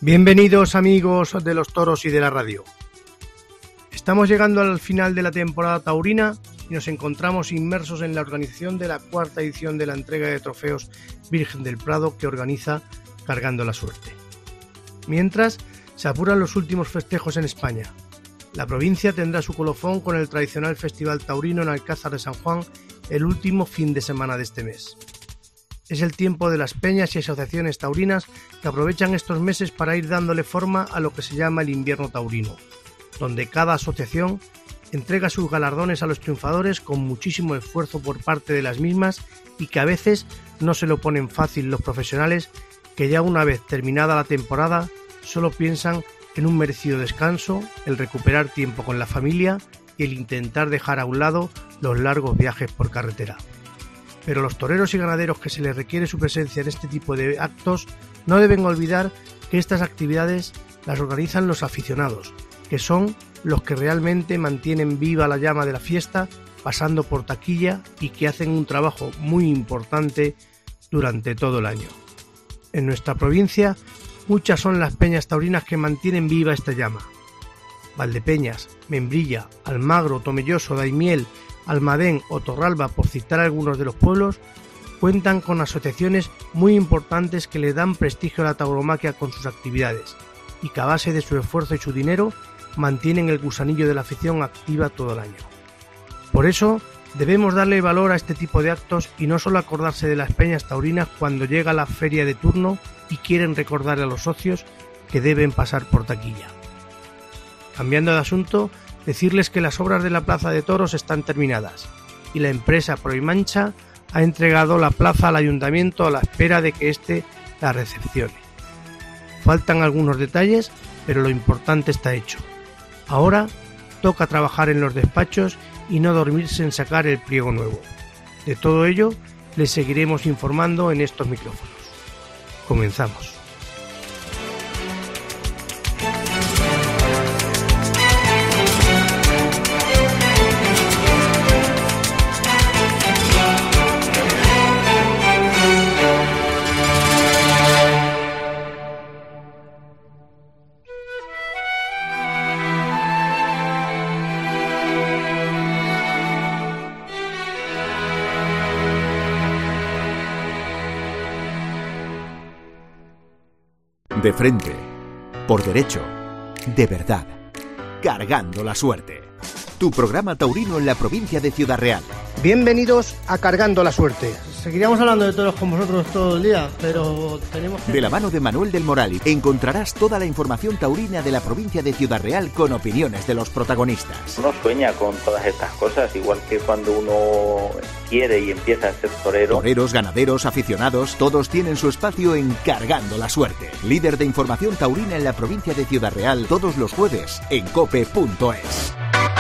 Bienvenidos amigos de los toros y de la radio. Estamos llegando al final de la temporada taurina y nos encontramos inmersos en la organización de la cuarta edición de la entrega de trofeos Virgen del Prado que organiza Cargando la Suerte. Mientras, se apuran los últimos festejos en España. La provincia tendrá su colofón con el tradicional Festival Taurino en Alcázar de San Juan el último fin de semana de este mes. Es el tiempo de las peñas y asociaciones taurinas que aprovechan estos meses para ir dándole forma a lo que se llama el invierno taurino, donde cada asociación entrega sus galardones a los triunfadores con muchísimo esfuerzo por parte de las mismas y que a veces no se lo ponen fácil los profesionales que ya una vez terminada la temporada solo piensan en un merecido descanso, el recuperar tiempo con la familia y el intentar dejar a un lado los largos viajes por carretera. Pero los toreros y ganaderos que se les requiere su presencia en este tipo de actos no deben olvidar que estas actividades las organizan los aficionados, que son los que realmente mantienen viva la llama de la fiesta pasando por taquilla y que hacen un trabajo muy importante durante todo el año. En nuestra provincia, muchas son las peñas taurinas que mantienen viva esta llama. Valdepeñas, Membrilla, Almagro, Tomelloso, Daimiel, Almadén o Torralba, por citar algunos de los pueblos, cuentan con asociaciones muy importantes que le dan prestigio a la tauromaquia con sus actividades y que a base de su esfuerzo y su dinero mantienen el gusanillo de la afición activa todo el año. Por eso debemos darle valor a este tipo de actos y no solo acordarse de las peñas taurinas cuando llega la feria de turno y quieren recordar a los socios que deben pasar por taquilla. Cambiando de asunto, decirles que las obras de la Plaza de Toros están terminadas y la empresa Proimancha ha entregado la plaza al ayuntamiento a la espera de que éste la recepcione. Faltan algunos detalles, pero lo importante está hecho. Ahora toca trabajar en los despachos y no dormirse en sacar el pliego nuevo. De todo ello les seguiremos informando en estos micrófonos. Comenzamos. De frente, por derecho, de verdad, Cargando la Suerte. Tu programa taurino en la provincia de Ciudad Real. Bienvenidos a Cargando la Suerte. Seguiríamos hablando de toros con vosotros todo el día, pero tenemos que... De la mano de Manuel del Moral encontrarás toda la información taurina de la provincia de Ciudad Real con opiniones de los protagonistas. Uno sueña con todas estas cosas, igual que cuando uno quiere y empieza a ser torero. Toreros, ganaderos, aficionados, todos tienen su espacio en Cargando la Suerte. Líder de información taurina en la provincia de Ciudad Real, todos los jueves en cope.es.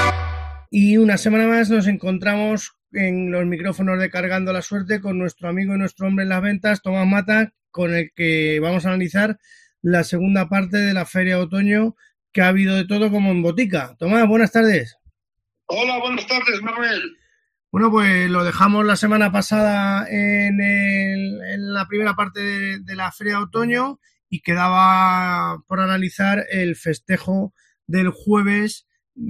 Y una semana más nos encontramos en los micrófonos de Cargando la Suerte con nuestro amigo y nuestro hombre en las ventas, Tomás Mata, con el que vamos a analizar la segunda parte de la Feria de Otoño, que ha habido de todo como en botica. Tomás, buenas tardes. Hola, buenas tardes, Manuel. Bueno, pues lo dejamos la semana pasada en la primera parte de la Feria de Otoño y quedaba por analizar el festejo del jueves,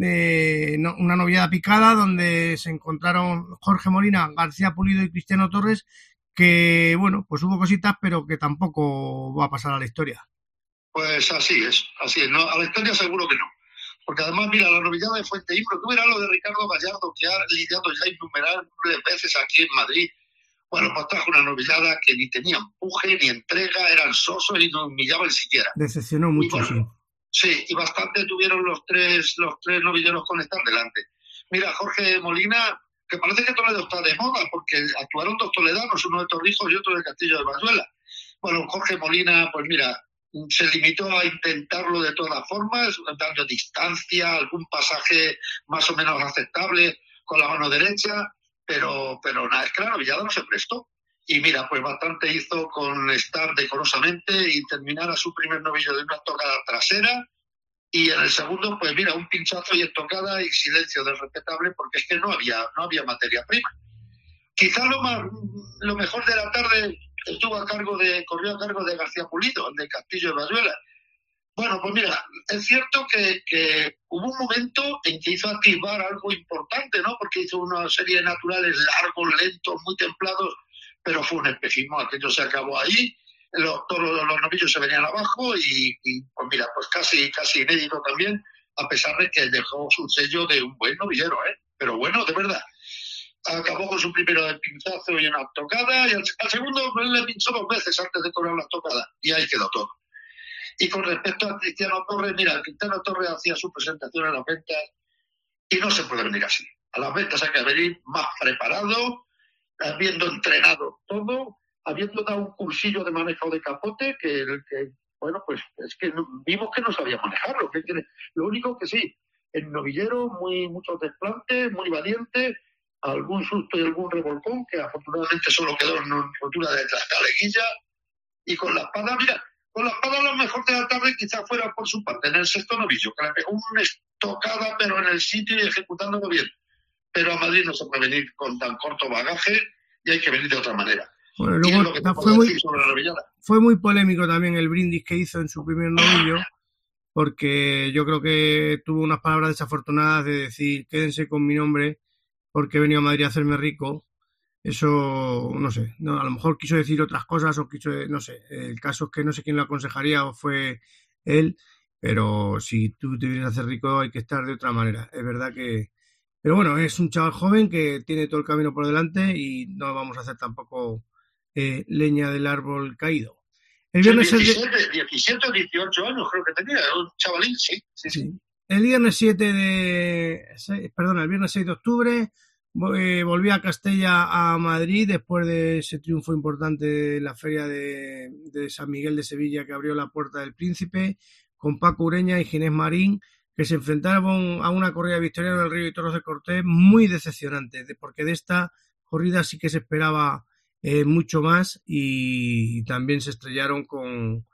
una noviada picada donde se encontraron Jorge Molina, García Pulido y Cristiano Torres, que bueno, pues hubo cositas pero que tampoco va a pasar a la historia. Pues así es, no, a la historia seguro que no, porque además mira, la novillada de Fuenteimbro, tú verás lo de Ricardo Gallardo, que ha lidiado ya innumerables veces aquí en Madrid. Bueno, pues trajo una novillada que ni tenía empuje ni entrega, eran sosos y no humillaban siquiera. Decepcionó mucho, bueno, sí, y bastante tuvieron los tres novilleros con estar delante. Mira, Jorge Molina, que parece que Toledo está de moda, porque actuaron dos toledanos, uno de Torrijos y otro de Castillo de Bayuela. Bueno, Jorge Molina, pues mira, se limitó a intentarlo de todas formas, dando distancia, algún pasaje más o menos aceptable con la mano derecha, pero nada, es que la novillada no se prestó. Y mira, pues bastante hizo con estar decorosamente y terminar a su primer novillo de una tocada trasera. Y en el segundo, pues mira, un pinchazo y estocada y silencio del respetable, porque es que no había materia prima. Quizás lo mejor de la tarde corrió a cargo de García Pulido, el de Castillo de Bayuela, Bueno, pues mira, es cierto que hubo un momento en que hizo activar algo importante, ¿no? Porque hizo una serie de naturales largos, lentos, muy templados, pero fue un espejismo, aquello se acabó ahí, todos los novillos se venían abajo y pues mira, pues casi inédito también, a pesar de que dejó su sello de un buen novillero, pero bueno, de verdad. Acabó con su primero de pinchazo y una tocada, y al segundo le pinchó 2 veces antes de cobrar la tocada, y ahí quedó todo. Y con respecto a Cristiano Torres, mira, Cristiano Torres hacía su presentación en las ventas y no se puede venir así. A las ventas hay que venir más preparado, habiendo entrenado todo, habiendo dado un cursillo de manejo de capote, que bueno, pues es que vimos que no sabía manejarlo. Lo único que sí, el novillero, muchos desplantes, muy valiente, algún susto y algún revolcón, que afortunadamente solo quedó en una rotura de la caleguilla, y con la espada, mira, con la espada lo mejor de la tarde quizás fuera por su parte, en el sexto novillo, que le pegó una estocada, pero en el sitio y ejecutándolo bien. Pero a Madrid no se puede venir con tan corto bagaje y hay que venir de otra manera. Bueno, luego fue muy polémico también el brindis que hizo en su primer novillo, porque yo creo que tuvo unas palabras desafortunadas de decir, quédense con mi nombre porque he venido a Madrid a hacerme rico. Eso, no sé, no, a lo mejor quiso decir otras cosas o quiso, no sé, el caso es que no sé quién lo aconsejaría o fue él, pero si tú te vienes a hacer rico hay que estar de otra manera. Es verdad que... Pero bueno, es un chaval joven que tiene todo el camino por delante y no vamos a hacer tampoco leña del árbol caído. El viernes 17 o 18 años creo que tenía, un chavalín, sí. El viernes 6 de octubre volví a Castella a Madrid después de ese triunfo importante de la feria de San Miguel de Sevilla, que abrió la Puerta del Príncipe, con Paco Ureña y Ginés Marín, que se enfrentaron a una corrida victoriana del Río y Toros de Cortés muy decepcionante, porque de esta corrida sí que se esperaba mucho más, y también se estrellaron con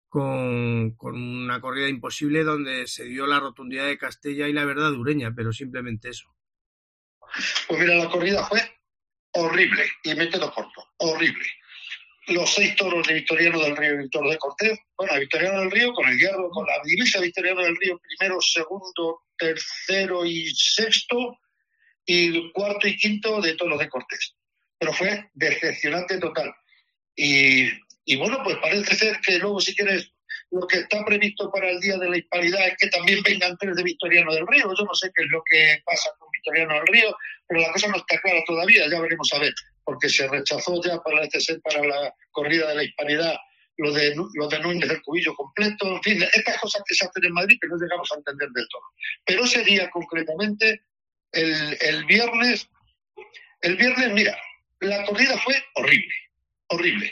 una corrida imposible donde se dio la rotundidad de Castella y la verdad de Ureña, pero simplemente eso. Pues mira, la corrida fue horrible, y me quedo corto, horrible. Los 6 toros de Victoriano del Río y Toros de Cortés, bueno, Victoriano del Río con el hierro, con la divisa Victoriano del Río, primero, segundo, tercero y sexto, y cuarto y quinto de Toros de Cortés. Pero fue decepcionante total. Y bueno, pues parece ser que luego, si quieres, lo que está previsto para el Día de la Hispanidad es que también vengan 3 de Victoriano del Río. Yo no sé qué es lo que pasa con Victoriano del Río, pero la cosa no está clara todavía, ya veremos a ver, porque se rechazó ya para la corrida de la Hispanidad lo de Núñez del Cubillo completo, en fin, estas cosas que se hacen en Madrid que no llegamos a entender del todo. Pero ese día concretamente, el viernes, mira, la corrida fue horrible.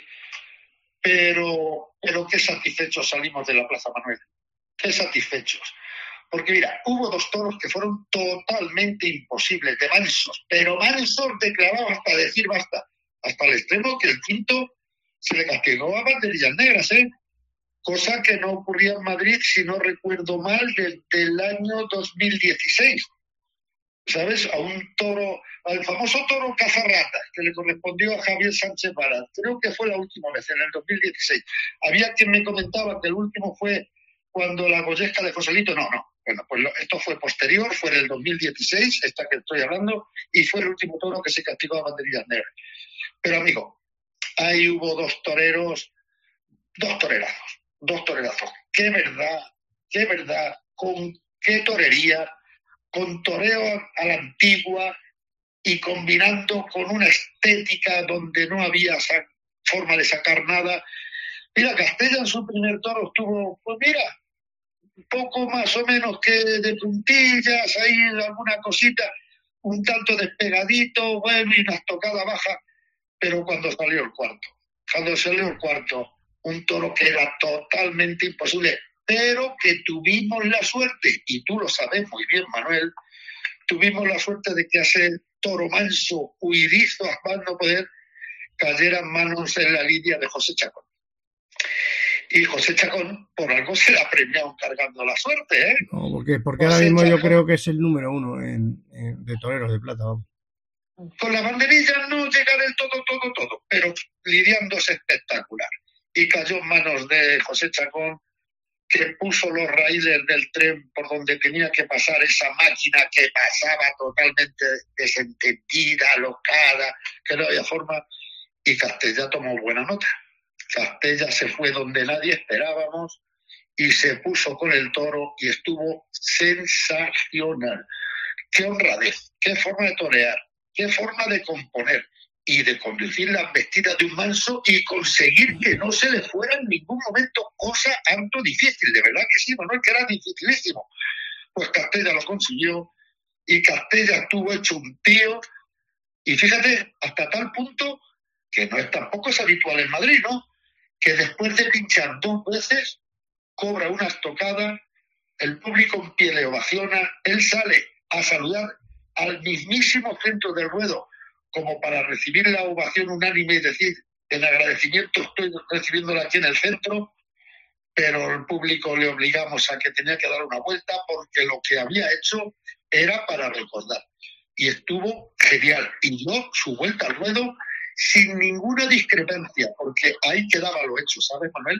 Pero qué satisfechos salimos de la Plaza Manuel. Qué satisfechos. Porque mira, hubo 2 toros que fueron totalmente imposibles, de mansos, pero mansos declarados hasta decir basta. Hasta el extremo que el quinto se le castigó a banderillas negras, cosa que no ocurría en Madrid, si no recuerdo mal, desde el año 2016. ¿Sabes? A un toro, al famoso toro Cazarratas, que le correspondió a Javier Sánchez Varas. Creo que fue la última vez, en el 2016. Había quien me comentaba que el último fue cuando la Goyesca de Joselito. No. Bueno, pues esto fue posterior, fue en el 2016, esta que estoy hablando, y fue el último toro que se castigó a banderillas negras. Pero, amigo, ahí hubo 2 toreros, 2 torerazos. Qué verdad, con qué torería, con toreo a la antigua y combinando con una estética donde no había forma de sacar nada. Mira, Castella en su primer toro estuvo, pues mira, un poco más o menos que de puntillas, ahí alguna cosita, un tanto despegadito, bueno, y una estocada baja, pero cuando salió el cuarto, un toro que era totalmente imposible, pero que tuvimos la suerte, y tú lo sabes muy bien, Manuel, tuvimos la suerte de que ese toro manso, huidizo, a más no poder, cayera en manos en la línea de José Chacón. Y José Chacón, por algo se le ha premiado cargando la suerte, ¿eh? No, porque ahora mismo Chacón, yo creo que es el número 1 de toreros de plata, vamos. Con la banderilla no llega del todo, pero lidiando es espectacular. Y cayó en manos de José Chacón que puso los raíles del tren por donde tenía que pasar esa máquina que pasaba totalmente desentendida, alocada, que no había forma, y Castella tomó buena nota. Castella se fue donde nadie esperábamos y se puso con el toro y estuvo sensacional. Qué honradez, qué forma de torear, qué forma de componer y de conducir las vestidas de un manso y conseguir que no se le fuera en ningún momento, cosa harto difícil, de verdad que sí, Manuel, que era dificilísimo. Pues Castella lo consiguió y Castella estuvo hecho un tío, y fíjate, hasta tal punto que tampoco es habitual en Madrid, ¿no? Que después de pinchar 2 veces, cobra una estocada, el público en pie le ovaciona, él sale a saludar al mismísimo centro del ruedo, como para recibir la ovación unánime y decir, en agradecimiento estoy recibiéndola aquí en el centro, pero el público le obligamos a que tenía que dar una vuelta porque lo que había hecho era para recordar. Y estuvo genial. Y dio su vuelta al ruedo sin ninguna discrepancia, porque ahí quedaba lo hecho, ¿sabes, Manuel?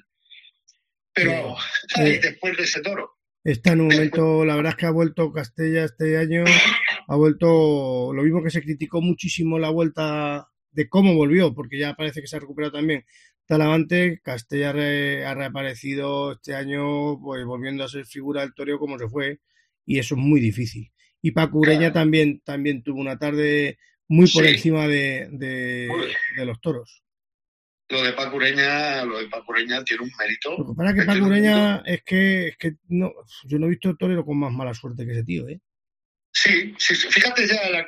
Pero después de ese toro. Está en un momento, la verdad es que ha vuelto Castella este año, ha vuelto, lo mismo que se criticó muchísimo la vuelta de cómo volvió, porque ya parece que se ha recuperado también Talavante. Castella ha reaparecido este año, pues volviendo a ser figura del toreo como se fue, y eso es muy difícil. Y Paco Ureña también tuvo una tarde muy por encima de los toros. Lo de Paco Ureña tiene un mérito. Lo que pasa es que Paco Ureña es que no, yo no he visto torero con más mala suerte que ese tío, ¿eh? Sí. Fíjate ya en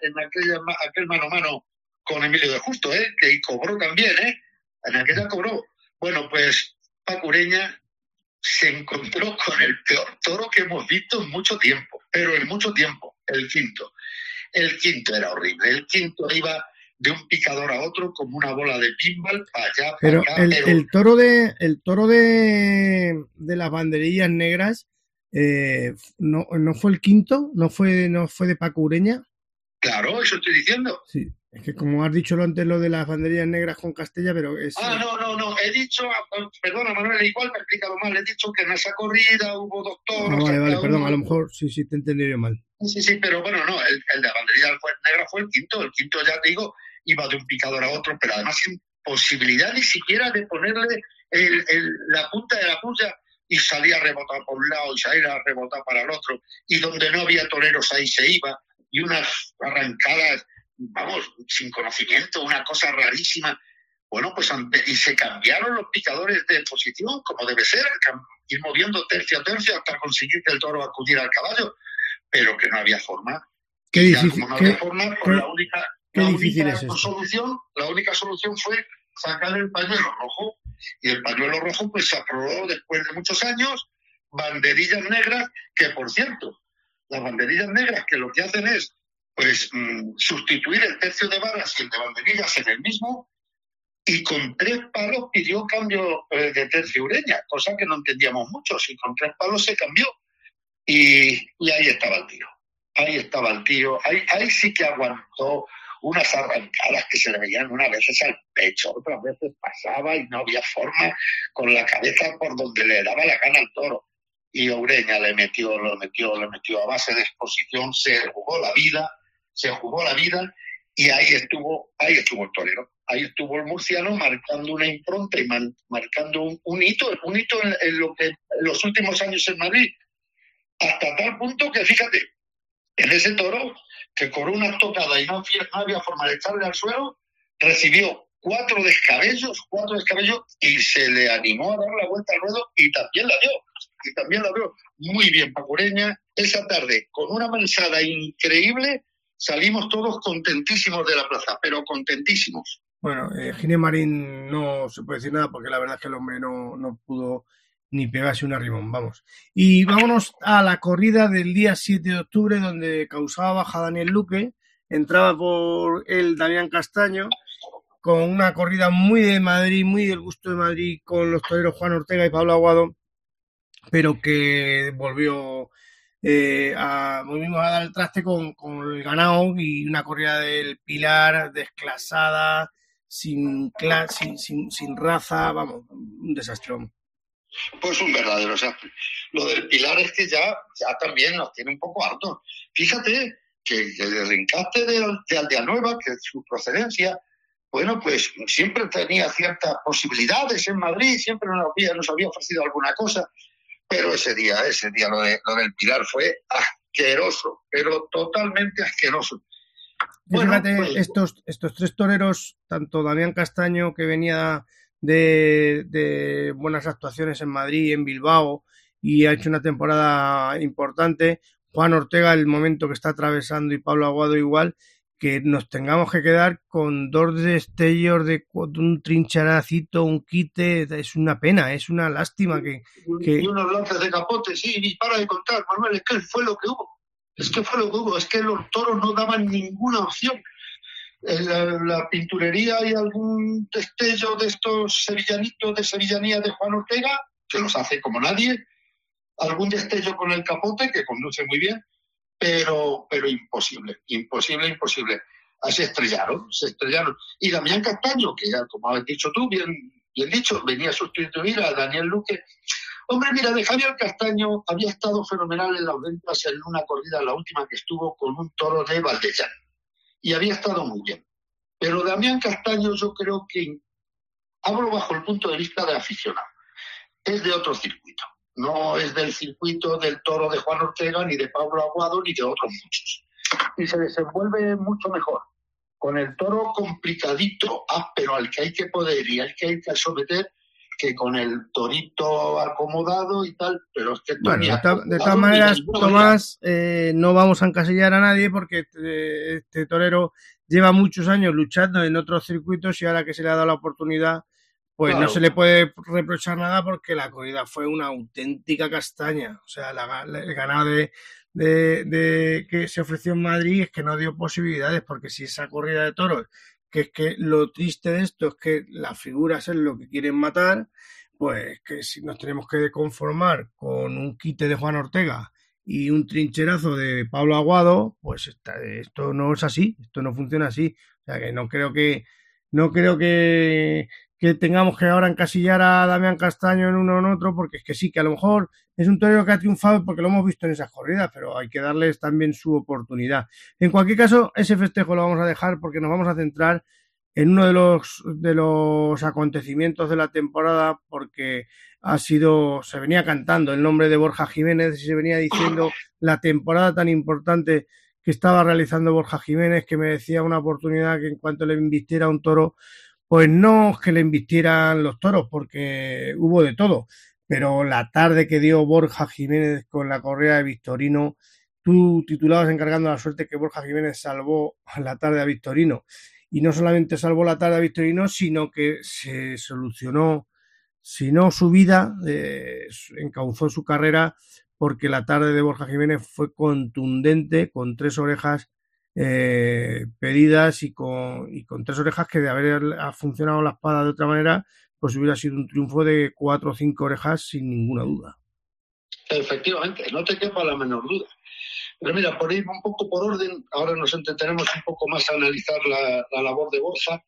aquel mano a mano con Emilio de Justo, que cobró también, en aquella cobró. Bueno, pues Paco Ureña se encontró con el peor toro que hemos visto en mucho tiempo, pero en mucho tiempo, el quinto. El quinto era horrible, el quinto iba de un picador a otro como una bola de pinball, para allá, para acá. El toro de las banderillas negras, no fue el quinto, no fue de Paco Ureña. Claro, eso estoy diciendo. Sí, es que como has dicho antes lo de las banderillas negras con Castella, pero es... No, he dicho, perdona Manuel, igual me he explicado mal, he dicho que en esa corrida hubo 2 toros. Vale, perdón, a lo mejor sí te he entendido mal. Sí, pero bueno, no, el de la banderilla negra fue el quinto, ya te digo, iba de un picador a otro, pero además sin posibilidad ni siquiera de ponerle la punta de la puya, y salía a rebotar por un lado y salía a rebotar para el otro, y donde no había toreros ahí se iba, y unas arrancadas, vamos, sin conocimiento, una cosa rarísima. Bueno, pues y se cambiaron los picadores de posición, como debe ser, ir moviendo tercio a tercio hasta conseguir que el toro acudiera al caballo, pero que no había forma. Qué difícil. Como no había forma, pues la única solución fue sacar el pañuelo rojo, y el pañuelo rojo pues se aprobó después de muchos años, banderillas negras, que por cierto, las banderillas negras que lo que hacen es pues sustituir el tercio de varas y el de banderillas en el mismo, y con 3 palos pidió cambio de tercio Ureña, cosa que no entendíamos mucho. Si con 3 palos se cambió, y ahí estaba el tío. Ahí sí que aguantó unas arrancadas que se le veían unas veces al pecho, otras veces pasaba y no había forma, con la cabeza por donde le daba la gana al toro. Y Ureña lo metió a base de exposición, se jugó la vida, y ahí estuvo el torero. Ahí estuvo el murciano marcando una impronta y marcando un hito en lo que en los últimos años en Madrid, hasta tal punto que, fíjate, en ese toro, que cobró una estocada y no había forma de echarle al suelo, recibió 4 descabellos, y se le animó a dar la vuelta al ruedo, y también la dio. Muy bien, Paco Ureña. Esa tarde, con una mansada increíble, salimos todos contentísimos de la plaza, pero contentísimos. Bueno, Ginés Marín no se puede decir nada, porque la verdad es que el hombre no pudo ni pegarse un arrimón, vamos. Y vámonos a la corrida del día 7 de octubre, donde causaba baja Daniel Luque, entraba por el Damián Castaño, con una corrida muy de Madrid, muy del gusto de Madrid, con los toreros Juan Ortega y Pablo Aguado, pero que volvimos a dar el traste con el ganado, y una corrida del Pilar desclasada, sin raza, vamos, un desastre. Pues un verdadero desastre. Lo del Pilar es que ya también nos tiene un poco hartos. Fíjate que el encaste de Aldea Nueva, que es su procedencia, bueno, pues siempre tenía ciertas posibilidades en Madrid, siempre nos había ofrecido alguna cosa, pero ese día lo del Pilar fue asqueroso, pero totalmente asqueroso. Bueno, fíjate, pues, estos tres toreros, tanto Damián Castaño, que venía de buenas actuaciones en Madrid y en Bilbao y ha hecho una temporada importante, Juan Ortega, el momento que está atravesando, y Pablo Aguado igual, que nos tengamos que quedar con dos destellos de un trincharacito, un quite, es una pena, es una lástima y unos lances de capote, sí, y para de contar, Manuel, es que fue lo que hubo, es que los toros no daban ninguna opción. La pinturería y algún destello de estos sevillanitos de sevillanía de Juan Ortega, que los hace como nadie, algún destello con el capote, que conduce muy bien, pero imposible. Se estrellaron. Y Damián Castaño, que ya, como has dicho tú, bien dicho, venía a sustituir a Daniel Luque. Hombre, mira, de Javier Castaño había estado fenomenal en las ventas en una corrida, la última que estuvo, con un toro de Valdellán. Y había estado muy bien. Pero Damián Castaño, yo creo que, hablo bajo el punto de vista de aficionado, es de otro circuito. No es del circuito del toro de Juan Ortega, ni de Pablo Aguado, ni de otros muchos. Y se desenvuelve mucho mejor. Con el toro complicadito, pero al que hay que poder y al que hay que someter, que con el torito acomodado y tal, pero es que... Bueno, de todas maneras, Tomás, no vamos a encasillar a nadie porque este torero lleva muchos años luchando en otros circuitos y ahora que se le ha dado la oportunidad, pues claro, no se le puede reprochar nada porque la corrida fue una auténtica castaña. O sea, el ganado de que se ofreció en Madrid es que no dio posibilidades, porque si esa corrida de toros, que es que lo triste de esto es que las figuras es lo que quieren matar, pues que si nos tenemos que conformar con un quite de Juan Ortega y un trincherazo de Pablo Aguado, pues esto no es así, esto no funciona así. O sea que no creo que tengamos que ahora encasillar a Damián Castaño en uno o en otro, porque es que sí, que a lo mejor es un torero que ha triunfado porque lo hemos visto en esas corridas, pero hay que darles también su oportunidad. En cualquier caso, ese festejo lo vamos a dejar porque nos vamos a centrar en uno de los acontecimientos de la temporada, porque se venía cantando el nombre de Borja Jiménez y se venía diciendo la temporada tan importante que estaba realizando Borja Jiménez, que merecía una oportunidad, que en cuanto le invistiera un toro, pues no es que le invistieran los toros, porque hubo de todo, pero la tarde que dio Borja Jiménez con la correa de Victorino, tú titulabas encargando la suerte que Borja Jiménez salvó la tarde a Victorino, y no solamente salvó la tarde a Victorino, sino que se solucionó, si no su vida, encauzó su carrera, porque la tarde de Borja Jiménez fue contundente, con 3 orejas pedidas y con 3 orejas que, de haber funcionado la espada de otra manera, pues hubiera sido un triunfo de 4 o 5 orejas sin ninguna duda. Efectivamente, no te quepa la menor duda. Pero mira, por ir un poco por orden, ahora nos entretenemos un poco más a analizar la labor de Borja.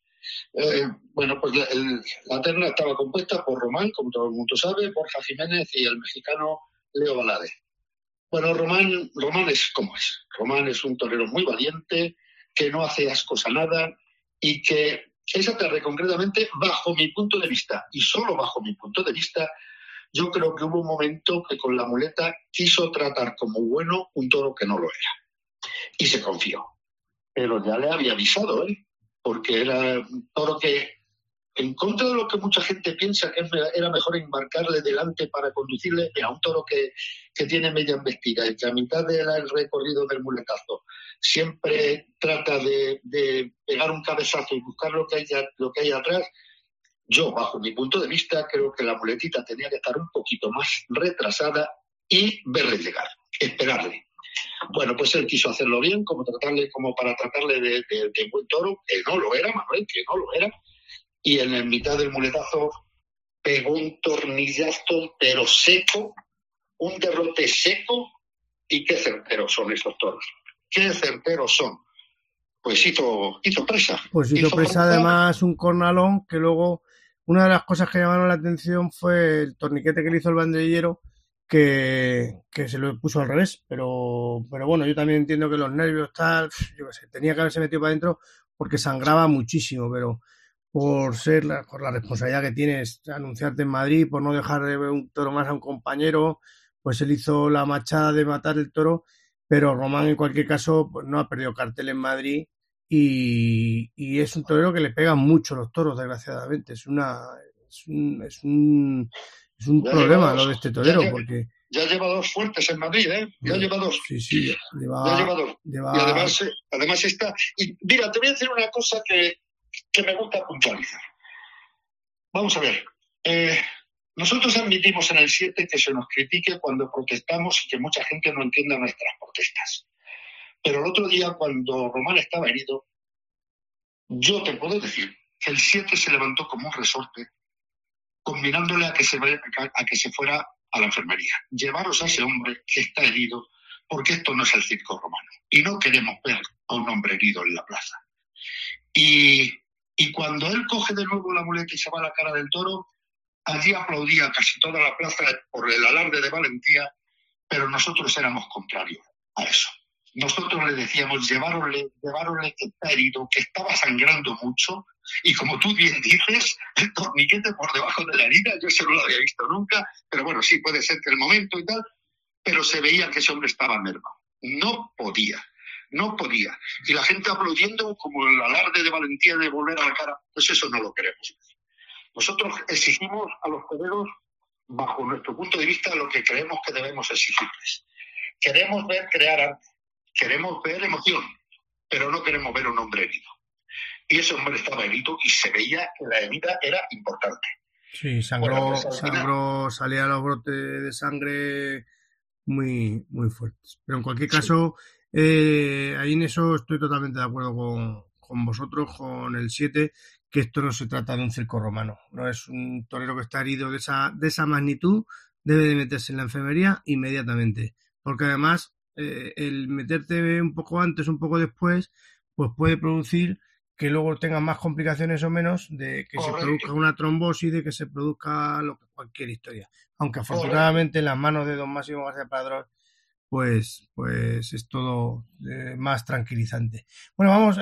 Bueno, pues la terna estaba compuesta por Román, como todo el mundo sabe, Borja Jiménez y el mexicano Leo Valadez. Bueno, Román es como es. Román es un torero muy valiente, que no hace ascos a nada y que esa tarde concretamente, bajo mi punto de vista, y solo bajo mi punto de vista, yo creo que hubo un momento que con la muleta quiso tratar como bueno un toro que no lo era. Y se confió. Pero ya le había avisado, porque era un toro que, en contra de lo que mucha gente piensa, que era mejor embarcarle delante para conducirle a un toro que tiene media embestida y que a mitad del recorrido del muletazo siempre trata de pegar un cabezazo y buscar lo que hay atrás. Yo, bajo mi punto de vista, creo que la muletita tenía que estar un poquito más retrasada y verle llegar, esperarle. Bueno, pues él quiso hacerlo bien, como para tratarle de buen toro, que no lo era, Manuel, que no lo era. Y en la mitad del muletazo pegó un tornillazo, pero seco, un derrote seco, y qué certeros son estos toros. Qué certeros son. Pues hizo presa. Pues hizo presa, además, un cornalón que luego una de las cosas que llamaron la atención fue el torniquete que le hizo el banderillero, que se lo puso al revés, pero bueno, yo también entiendo que los nervios, tal, yo qué sé, tenía que haberse metido para adentro porque sangraba muchísimo, pero por la responsabilidad que tienes, anunciarte en Madrid, por no dejar de ver un toro más a un compañero, pues él hizo la machada de matar el toro, pero Román en cualquier caso pues no ha perdido cartel en Madrid y es un torero que le pegan mucho los toros, desgraciadamente. Es un problema lo de este torero, porque ya lleva 2 fuertes en Madrid, ¿eh? Ya lleva 2. Sí, ya lleva 2. Y además está... Y mira, te voy a decir una cosa que me gusta puntualizar. Vamos a ver. Nosotros admitimos en el 7 que se nos critique cuando protestamos y que mucha gente no entienda nuestras protestas. Pero el otro día, cuando Román estaba herido, yo te puedo decir que el 7 se levantó como un resorte, combinándole a que se fuera a la enfermería. Llevaros a ese hombre que está herido, porque esto no es el circo romano. Y no queremos ver a un hombre herido en la plaza. Y cuando él coge de nuevo la muleta y se va a la cara del toro, allí aplaudía casi toda la plaza por el alarde de valentía, pero nosotros éramos contrarios a eso. Nosotros le decíamos, lleváronle que está herido, que estaba sangrando mucho, y como tú bien dices, el torniquete por debajo de la herida, yo eso no lo había visto nunca, pero bueno, sí puede ser que el momento y tal, pero se veía que ese hombre estaba mermado. No podía. Y la gente aplaudiendo como el alarde de valentía de volver a la cara, pues eso no lo queremos. Nosotros exigimos a los toreros, bajo nuestro punto de vista, lo que creemos que debemos exigirles. Queremos ver crear arte, queremos ver emoción, pero no queremos ver un hombre herido. Y ese hombre estaba herido y se veía que la herida era importante. Sí, salía los brotes de sangre muy, muy fuertes. Pero en cualquier caso, ahí en eso estoy totalmente de acuerdo con vosotros, con el 7, que esto no se trata de un circo romano. No es un torero que está herido de esa magnitud, debe de meterse en la enfermería inmediatamente. Porque además, el meterte un poco antes, un poco después, pues puede producir que luego tengan más complicaciones o menos, de que se produzca una trombosis, de que se produzca cualquier historia. Aunque afortunadamente en las manos de don Máximo García Padrón, pues es todo más tranquilizante. Bueno, vamos,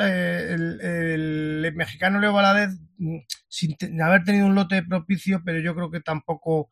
el mexicano Leo Valadez, sin haber tenido un lote propicio, pero yo creo que tampoco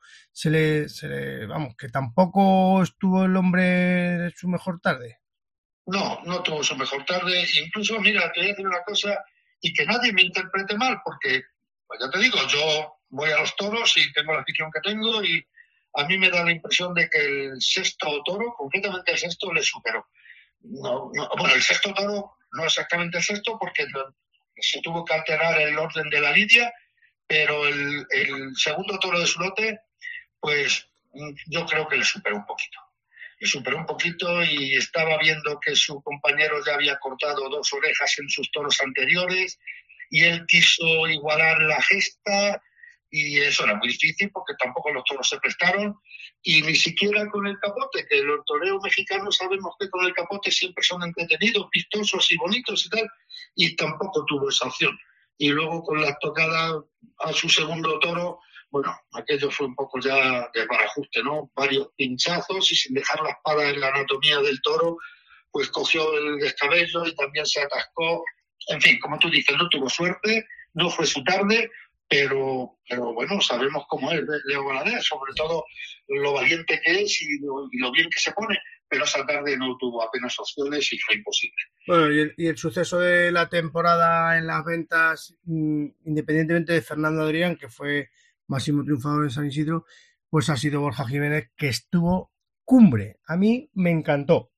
que tampoco estuvo el hombre de su mejor tarde. No tuvo su mejor tarde. Incluso, mira, te voy a decir una cosa, y que nadie me interprete mal, porque, pues ya te digo, yo voy a los toros y tengo la afición que tengo, y a mí me da la impresión de que el sexto toro, concretamente el sexto, le superó. Bueno, el sexto toro, no exactamente el sexto, porque se tuvo que alterar el orden de la lidia, pero el segundo toro de su lote, pues yo creo que le superó un poquito. Le superó un poquito y estaba viendo que su compañero ya había cortado 2 orejas en sus toros anteriores y él quiso igualar la gesta y eso era muy difícil porque tampoco los toros se prestaron y ni siquiera con el capote, que los toreros mexicanos sabemos que con el capote siempre son entretenidos, vistosos y bonitos y tal, y tampoco tuvo esa opción. Y luego con la tocada a su segundo toro, bueno, aquello fue un poco ya de barajuste, ¿no? Varios pinchazos y sin dejar la espada en la anatomía del toro, pues cogió el descabello y también se atascó. En fin, como tú dices, no tuvo suerte, no fue su tarde, pero bueno, sabemos cómo es Leo Valadez, sobre todo lo valiente que es y lo bien que se pone, pero esa tarde no tuvo apenas opciones y fue imposible. Bueno, y el suceso de la temporada en las ventas, independientemente de Fernando Adrián, que fue máximo triunfador en San Isidro, pues ha sido Borja Jiménez, que estuvo cumbre. A mí me encantó.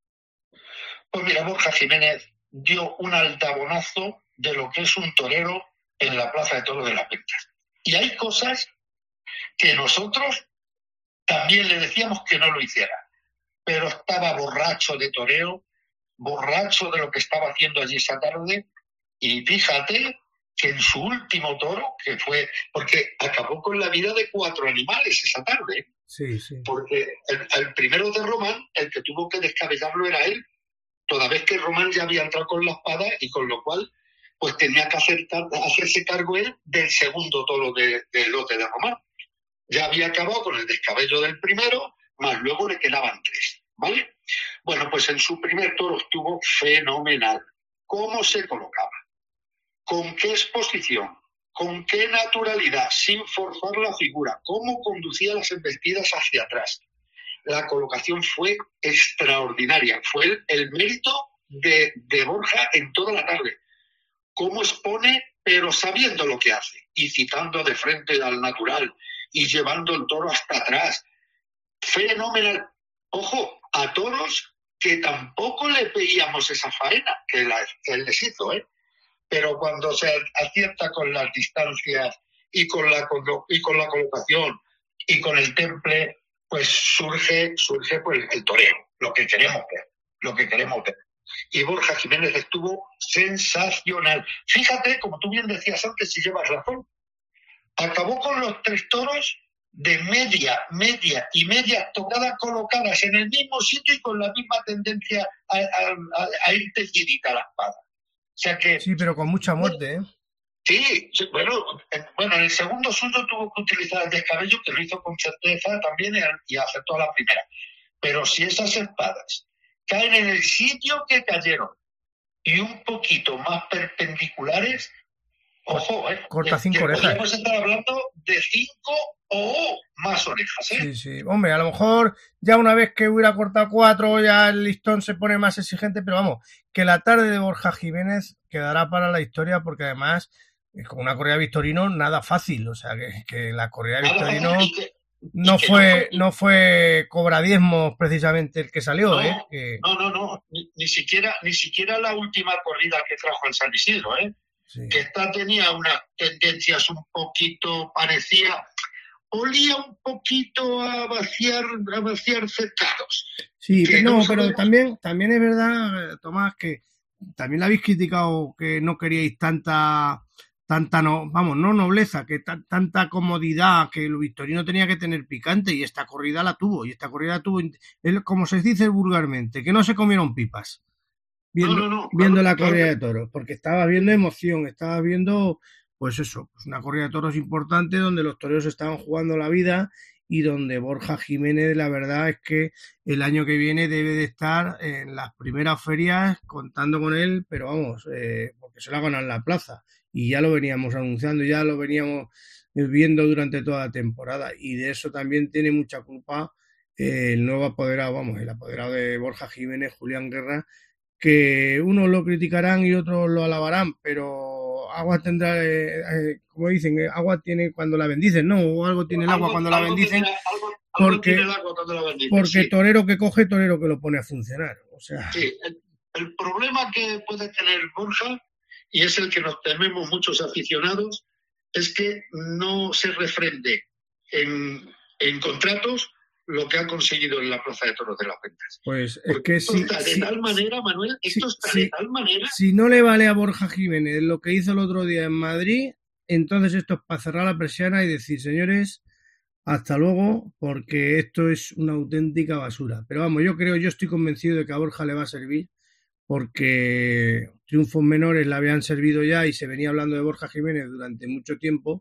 Pues mira, Borja Jiménez dio un altabonazo de lo que es un torero en la Plaza de Toros de las Ventas. Y hay cosas que nosotros también le decíamos que no lo hiciera, pero estaba borracho de toreo, borracho de lo que estaba haciendo allí esa tarde, y fíjate que en su último toro, que fue, porque acabó con la vida de 4 animales esa tarde, sí. Porque el primero de Román, el que tuvo que descabellarlo era él, toda vez que Román ya había entrado con la espada, y con lo cual pues tenía que hacerse cargo él del segundo toro del lote de Román. Ya había acabado con el descabello del primero, más luego le quedaban 3, ¿vale? Bueno, pues en su primer toro estuvo fenomenal. ¿Cómo se colocaba? ¿Con qué exposición? ¿Con qué naturalidad? Sin forzar la figura. ¿Cómo conducía las embestidas hacia atrás? La colocación fue extraordinaria. Fue el mérito de Borja en toda la tarde. Cómo expone, pero sabiendo lo que hace. Y citando de frente al natural. Y llevando el toro hasta atrás. Fenomenal. Ojo, a toros que tampoco le pedíamos esa faena que él les hizo, ¿eh? Pero cuando se acierta con las distancias y con la colocación y con el temple, pues surge pues el toreo, lo que queremos ver. Y Borja Jiménez estuvo sensacional. Fíjate, como tú bien decías antes, si llevas razón, acabó con los 3 toros de media y media tocada colocadas en el mismo sitio y con la misma tendencia a ir teñidita la espada. O sea que, sí, pero con mucha muerte, ¿eh? Sí, bueno, en el segundo suyo tuvo que utilizar el descabello, que lo hizo con certeza también y acertó a la primera. Pero si esas espadas caen en el sitio que cayeron y un poquito más perpendiculares, ojo, corta 5 orejas. Podríamos estar hablando de 5 o más orejas, ¿eh? Sí, sí. Hombre, a lo mejor ya una vez que hubiera cortado 4 ya el listón se pone más exigente, pero vamos, que la tarde de Borja Jiménez quedará para la historia porque además con una corrida de Victorino nada fácil, o sea que la corrida de Victorino no fue cobradiezmos precisamente el que salió, no, ¿eh? No, ni siquiera la última corrida que trajo en San Isidro, ¿eh? Sí. Que esta tenía unas tendencias un poquito, olía un poquito a vaciar cercados. Sí, pero también es verdad, Tomás, que también la habéis criticado que no queríais tanta no nobleza, que tanta comodidad, que el Victorino tenía que tener picante y esta corrida tuvo, como se dice vulgarmente, que no se comieron pipas. Viendo la corrida de toros, porque estabas viendo emoción, estabas viendo, pues eso, pues una corrida de toros importante donde los toreros estaban jugando la vida y donde Borja Jiménez, la verdad es que el año que viene debe de estar en las primeras ferias contando con él, pero vamos, porque se la ganan la plaza y ya lo veníamos anunciando, ya lo veníamos viendo durante toda la temporada y de eso también tiene mucha culpa el nuevo apoderado, el apoderado de Borja Jiménez, Julián Guerra, que unos lo criticarán y otros lo alabarán, pero agua tendrá, como dicen, agua tiene cuando la bendicen, ¿no? O algo tiene el agua cuando la bendicen, porque sí. Torero que coge, torero que lo pone a funcionar. O sea. Sí, el problema que puede tener Borja, y es el que nos tememos muchos aficionados, es que no se refrende en contratos lo que ha conseguido en la Plaza de Toros de las Ventas. Pues es que sí. De tal manera, Manuel, de tal manera. Si no le vale a Borja Jiménez lo que hizo el otro día en Madrid, entonces esto es para cerrar la persiana y decir, señores, hasta luego, porque esto es una auténtica basura. Pero vamos, yo estoy convencido de que a Borja le va a servir, porque triunfos menores le habían servido ya y se venía hablando de Borja Jiménez durante mucho tiempo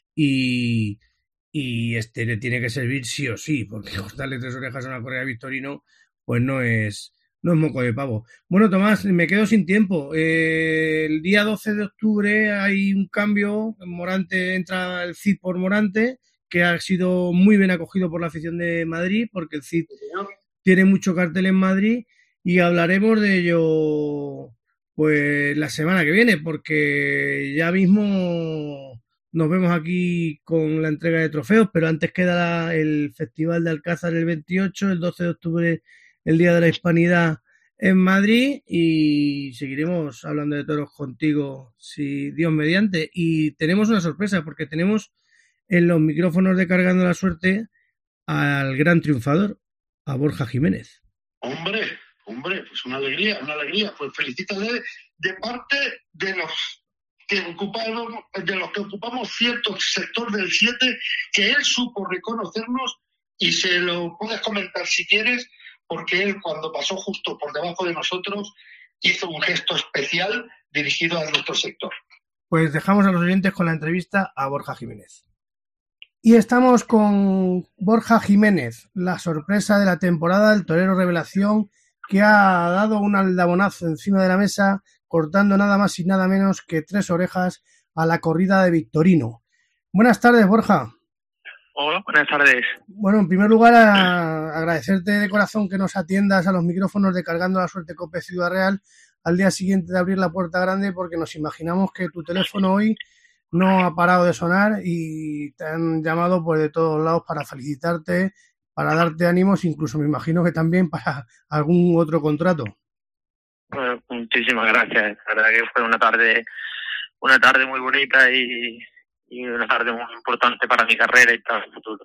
y este le tiene que servir sí o sí, porque cortarle 3 orejas a una correa de Victorino pues no es moco de pavo. Bueno, Tomás, me quedo sin tiempo. El día 12 de octubre hay un cambio, Morante entra el Cid por Morante, que ha sido muy bien acogido por la afición de Madrid, porque el Cid tiene mucho cartel en Madrid y hablaremos de ello pues la semana que viene, porque ya mismo nos vemos aquí con la entrega de trofeos, pero antes queda el Festival de Alcázar el 28, el 12 de octubre el Día de la Hispanidad en Madrid y seguiremos hablando de toros contigo, si Dios mediante. Y tenemos una sorpresa, porque tenemos en los micrófonos de Cargando la Suerte al gran triunfador, a Borja Jiménez. Hombre, pues una alegría. Pues felicítale de parte de los que ocupamos cierto sector del 7, que él supo reconocernos y se lo puedes comentar si quieres, porque él cuando pasó justo por debajo de nosotros hizo un gesto especial dirigido a nuestro sector. Pues dejamos a los oyentes con la entrevista a Borja Jiménez. Y estamos con Borja Jiménez, la sorpresa de la temporada, el torero revelación, que ha dado un aldabonazo encima de la mesa, cortando nada más y nada menos que 3 orejas a la corrida de Victorino. Buenas tardes, Borja. Hola, buenas tardes. Bueno, en primer lugar, agradecerte de corazón que nos atiendas a los micrófonos de Cargando la Suerte COPE Ciudad Real al día siguiente de abrir la puerta grande, porque nos imaginamos que tu teléfono hoy no ha parado de sonar y te han llamado pues de todos lados para felicitarte, para darte ánimos, incluso me imagino que también para algún otro contrato. Bueno, muchísimas gracias. La verdad que fue una tarde muy bonita y una tarde muy importante para mi carrera y para el futuro.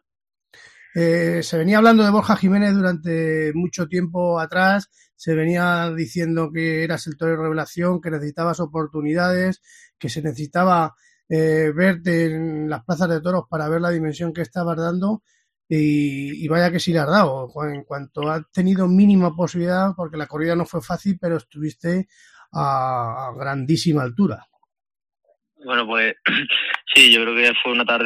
Se venía hablando de Borja Jiménez durante mucho tiempo atrás, se venía diciendo que eras el torero revelación, que necesitabas oportunidades, que se necesitaba verte en las plazas de toros para ver la dimensión que estabas dando y vaya que sí le has dado. En cuanto has tenido mínima posibilidad, porque la corrida no fue fácil, pero estuviste a grandísima altura. Bueno, pues sí, yo creo que fue una tarde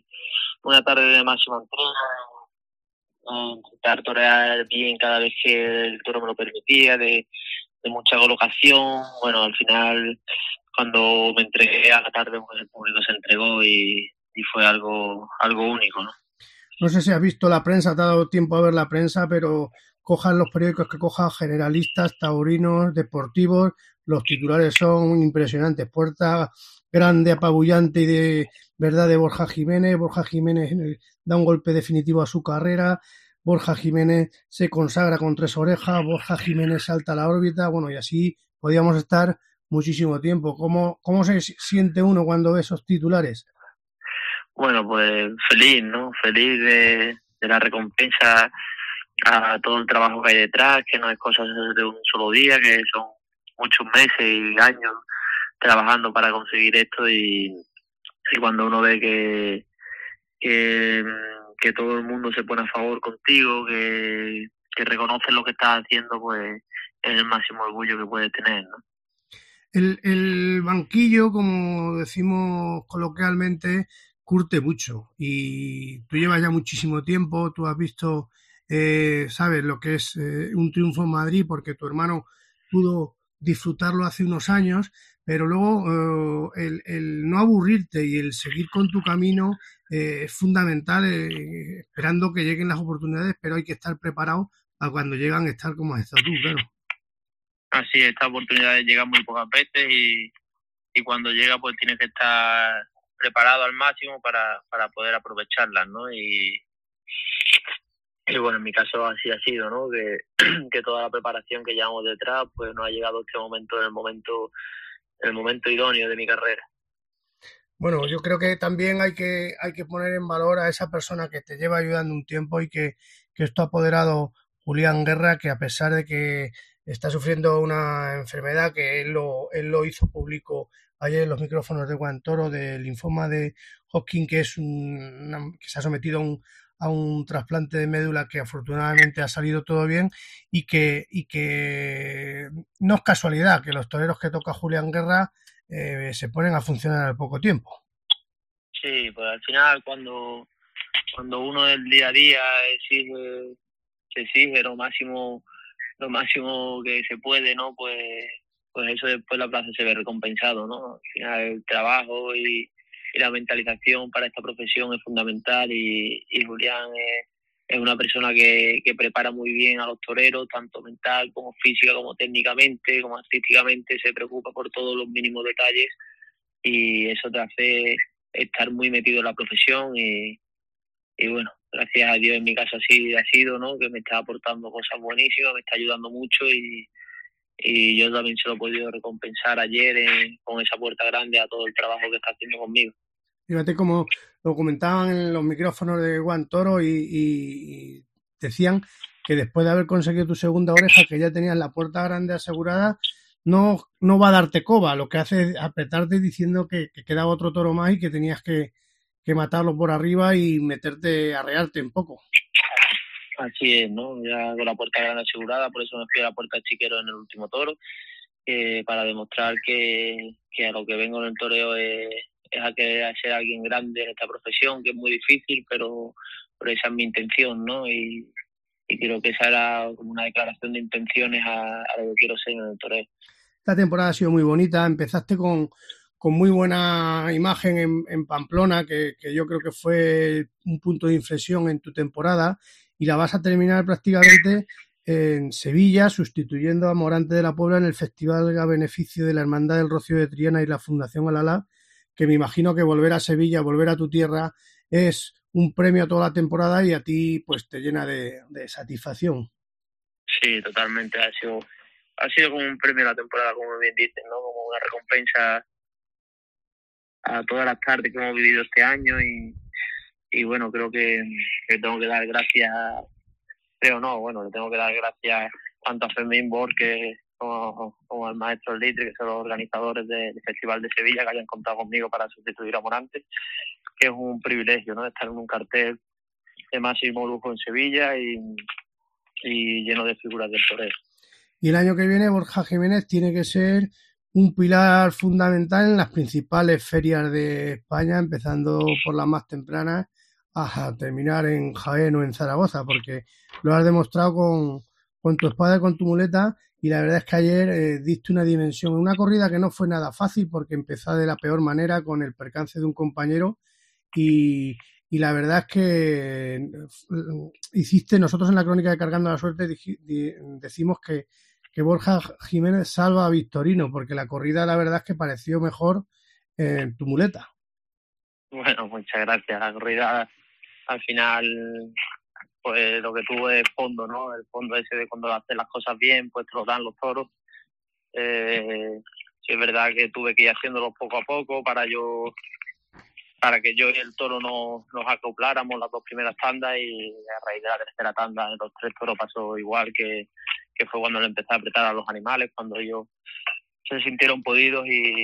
de máxima entrega, intentar torear bien cada vez que el toro me lo permitía, de mucha colocación. Bueno, al final, cuando me entregué a la tarde, pues el público se entregó y fue algo único, ¿no? No sé si has visto la prensa, te ha dado tiempo a ver la prensa, pero cojas los periódicos que cojas, generalistas, taurinos, deportivos, los titulares son impresionantes. Puerta grande, apabullante y de verdad de Borja Jiménez. Borja Jiménez da un golpe definitivo a su carrera. Borja Jiménez se consagra con 3 orejas. Borja Jiménez salta a la órbita. Bueno, y así podíamos estar muchísimo tiempo. ¿Cómo se siente uno cuando ve esos titulares? Bueno, pues feliz, ¿no? Feliz de la recompensa a todo el trabajo que hay detrás, que no es cosa de un solo día, que son muchos meses y años trabajando para conseguir esto y cuando uno ve que todo el mundo se pone a favor contigo, que reconoce lo que estás haciendo, pues es el máximo orgullo que puedes tener, ¿no? El banquillo, como decimos coloquialmente, curte mucho y tú llevas ya muchísimo tiempo, tú has visto, sabes lo que es un triunfo en Madrid porque tu hermano pudo disfrutarlo hace unos años, pero luego el no aburrirte y el seguir con tu camino es fundamental, esperando que lleguen las oportunidades, pero hay que estar preparado a cuando llegan estar como has estado tú, claro. Así, estas oportunidades llegan muy pocas veces y cuando llega pues tienes que estar preparado al máximo para poder aprovecharlas, ¿no? Y bueno, en mi caso así ha sido, ¿no? Que toda la preparación que llevamos detrás pues nos ha llegado este momento en el momento idóneo de mi carrera. Bueno, yo creo que también hay que poner en valor a esa persona que te lleva ayudando un tiempo y que esto ha apoderado Julián Guerra, que a pesar de que está sufriendo una enfermedad que él lo hizo público ayer en los micrófonos de Guantoro, del linfoma de Hodgkin, que que se ha sometido a un trasplante de médula que afortunadamente ha salido todo bien y que no es casualidad que los toreros que toca Julián Guerra se ponen a funcionar al poco tiempo. Sí, pues al final cuando uno del día a día se exige lo máximo que se puede, ¿no? Pues eso después la plaza se ve recompensado, ¿no? Al final el trabajo y la mentalización para esta profesión es fundamental y Julián es una persona que prepara muy bien a los toreros, tanto mental como física, como técnicamente, como artísticamente, se preocupa por todos los mínimos detalles y eso te hace estar muy metido en la profesión y bueno, gracias a Dios en mi caso así ha sido, ¿no? Que me está aportando cosas buenísimas, me está ayudando mucho y yo también se lo he podido recompensar ayer con esa puerta grande a todo el trabajo que está haciendo conmigo. Fíjate cómo lo comentaban en los micrófonos de Guantoro y decían que después de haber conseguido tu segunda oreja, que ya tenías la puerta grande asegurada, no va a darte coba, lo que hace es apretarte diciendo que quedaba otro toro más y que tenías que matarlo por arriba y meterte, arrearte un poco. Así es, ¿no? Ya con la puerta grande asegurada, por eso me fui a la puerta chiquero en el último toro para demostrar que a lo que vengo en el toreo es a ser alguien grande en esta profesión, que es muy difícil, pero esa es mi intención, ¿no? Y creo que esa era como una declaración de intenciones a lo que quiero ser en el toreo. Esta temporada ha sido muy bonita, empezaste con muy buena imagen en Pamplona, que yo creo que fue un punto de inflexión en tu temporada, y la vas a terminar prácticamente en Sevilla, sustituyendo a Morante de la Puebla en el festival a beneficio de la Hermandad del Rocío de Triana y la Fundación Alalá, que me imagino que volver a Sevilla, volver a tu tierra, es un premio a toda la temporada y a ti pues te llena de satisfacción. Sí, totalmente. Ha sido como un premio a la temporada, como bien dices, ¿no? Como una recompensa a todas las tardes que hemos vivido este año y bueno, creo que tengo que dar gracias, le tengo que dar gracias tanto a Fermín Borges como al maestro Litre, que son los organizadores del Festival de Sevilla, que hayan contado conmigo para sustituir a Morante, que es un privilegio, ¿no? Estar en un cartel de máximo lujo en Sevilla y lleno de figuras del torero. Y el año que viene Borja Jiménez tiene que ser un pilar fundamental en las principales ferias de España, empezando por las más tempranas a terminar en Jaén o en Zaragoza, porque lo has demostrado con tu espada y con tu muleta, y la verdad es que ayer diste una dimensión, una corrida que no fue nada fácil porque empezó de la peor manera con el percance de un compañero y la verdad es que hiciste, nosotros en la crónica de Cargando la Suerte decimos que Borja Jiménez salva a Victorino, porque la corrida la verdad es que pareció mejor en tu muleta. Bueno, muchas gracias. La corrida al final, pues lo que tuvo es fondo, ¿no? El fondo ese de cuando haces las cosas bien, pues te lo dan los toros. Sí es verdad que tuve que ir haciéndolo poco a poco para que yo y el toro nos acopláramos las dos primeras tandas, y a raíz de la tercera tanda en los tres toros pasó igual, que fue cuando le empecé a apretar a los animales, cuando ellos se sintieron podidos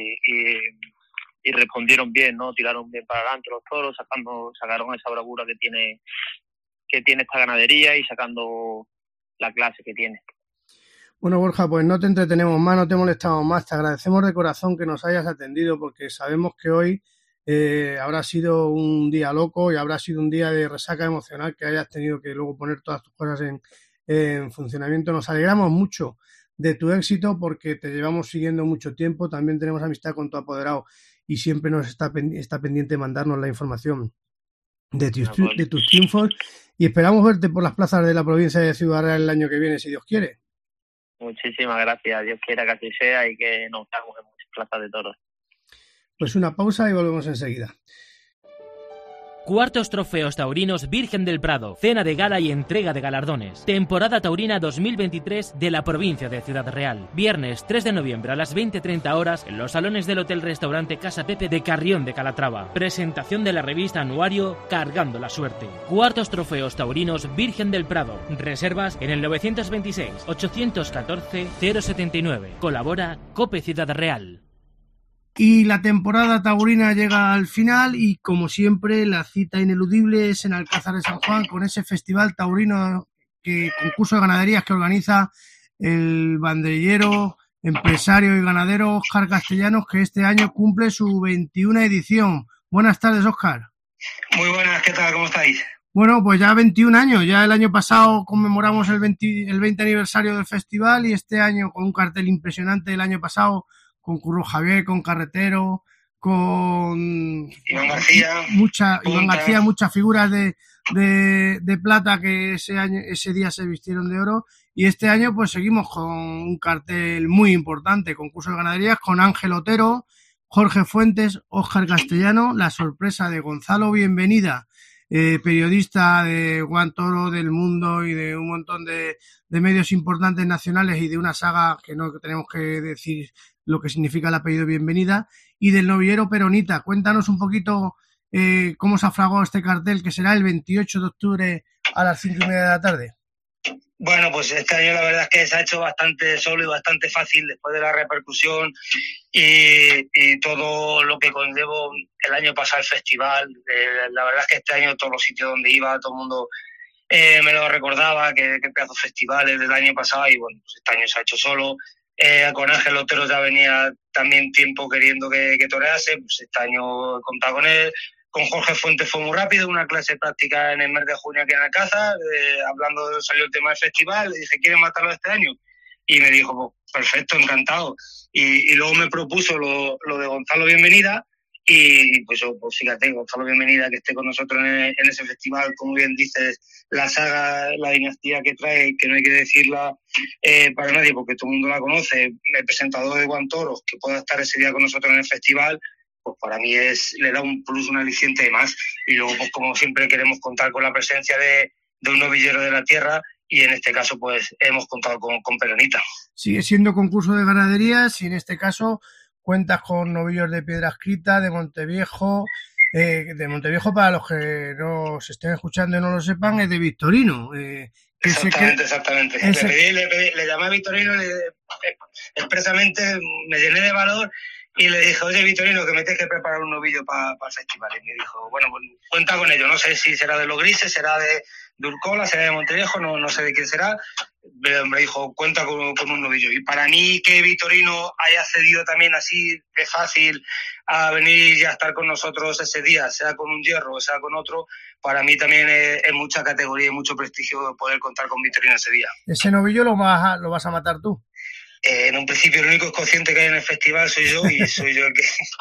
y respondieron bien, ¿no? Tiraron bien para adelante los toros, sacaron esa bravura que tiene esta ganadería y sacando la clase que tiene. Bueno, Borja, pues no te entretenemos más, no te molestamos más, te agradecemos de corazón que nos hayas atendido, porque sabemos que hoy habrá sido un día loco y habrá sido un día de resaca emocional, que hayas tenido que luego poner todas tus cosas en funcionamiento. Nos alegramos mucho de tu éxito porque te llevamos siguiendo mucho tiempo, también tenemos amistad con tu apoderado y siempre nos está pendiente de mandarnos la información de tus triunfos, y esperamos verte por las plazas de la provincia de Ciudad Real el año que viene, si Dios quiere. Muchísimas gracias, Dios quiera que así sea y que nos veamos en muchas plazas de toros. Pues una pausa y volvemos enseguida. Cuartos Trofeos Taurinos Virgen del Prado, cena de gala y entrega de galardones. Temporada taurina 2023 de la provincia de Ciudad Real. Viernes 3 de noviembre a las 20:30 horas en los salones del Hotel Restaurante Casa Pepe de Carrión de Calatrava. Presentación de la revista anuario Cargando la Suerte. Cuartos Trofeos Taurinos Virgen del Prado. Reservas en el 926 814 079. Colabora Cope Ciudad Real. Y la temporada taurina llega al final y, como siempre, la cita ineludible es en Alcázar de San Juan, con ese festival taurino, concurso de ganaderías que organiza el banderillero, empresario y ganadero Óscar Castellanos, que este año cumple su 21 edición. Buenas tardes, Óscar. Muy buenas, ¿qué tal? ¿Cómo estáis? Bueno, pues ya 21 años. Ya el año pasado conmemoramos el 20 aniversario del festival, y este año, con un cartel impresionante, el año pasado concurrió Javier, con Carretero, con Iván García, muchas figuras de plata que ese día se vistieron de oro, y este año pues seguimos con un cartel muy importante, concurso de ganaderías con Ángel Otero, Jorge Fuentes, Óscar Castellano, la sorpresa de Gonzalo Bienvenida, periodista de Juan Toro, del Mundo y de un montón de medios importantes nacionales, y de una saga que no tenemos que decir lo que significa el apellido Bienvenida, y del novillero Peronita. Cuéntanos un poquito cómo se ha fraguado este cartel, que será el 28 de octubre a las 5:30 de la tarde. Bueno, pues este año la verdad es que se ha hecho bastante solo y bastante fácil después de la repercusión y todo lo que conllevó el año pasado el festival. La verdad es que este año todos los sitios donde iba, todo el mundo me lo recordaba, que pedazo de festivales del año pasado, y bueno, pues este año se ha hecho solo. Con Ángel Otero ya venía también tiempo queriendo que torease, pues este año he contado con él. Con Jorge Fuentes fue muy rápido, una clase práctica en el mes de junio aquí en Alcázar, salió el tema del festival, le dije, ¿quieren matarlo este año? Y me dijo, pues perfecto, encantado. Y luego me propuso lo de Gonzalo Bienvenida, y pues fíjate, Gonzalo Bienvenida, que esté con nosotros en ese festival, como bien dices, la saga, la dinastía que trae, que no hay que decirla para nadie, porque todo el mundo la conoce, el presentador de Guantoros, que pueda estar ese día con nosotros en el festival, pues para mí le da un plus, un aliciente de más. Y luego, pues como siempre, queremos contar con la presencia de un novillero de la tierra, y en este caso, pues hemos contado con Peronita. Sigue siendo concurso de ganaderías y en este caso cuentas con novillos de Piedra Escrita, de Monteviejo. De Monteviejo, para los que no se estén escuchando y no lo sepan, es de Victorino. Exactamente. Le llamé a Victorino, expresamente me llené de valor y le dije, oye Victorino, que me tienes que preparar un novillo para el festival. Y me dijo, bueno, pues cuenta con ello, no sé si será de los grises, será de Urcola, será de Monteviejo, no sé de quién será, pero me dijo, cuenta con un novillo. Y para mí que Victorino haya cedido también así de fácil a venir y a estar con nosotros ese día, sea con un hierro o sea con otro, para mí también es mucha categoría y mucho prestigio poder contar con Victorino ese día. ¿Ese novillo lo vas a matar tú? En un principio el único consciente que hay en el festival soy yo, y soy yo el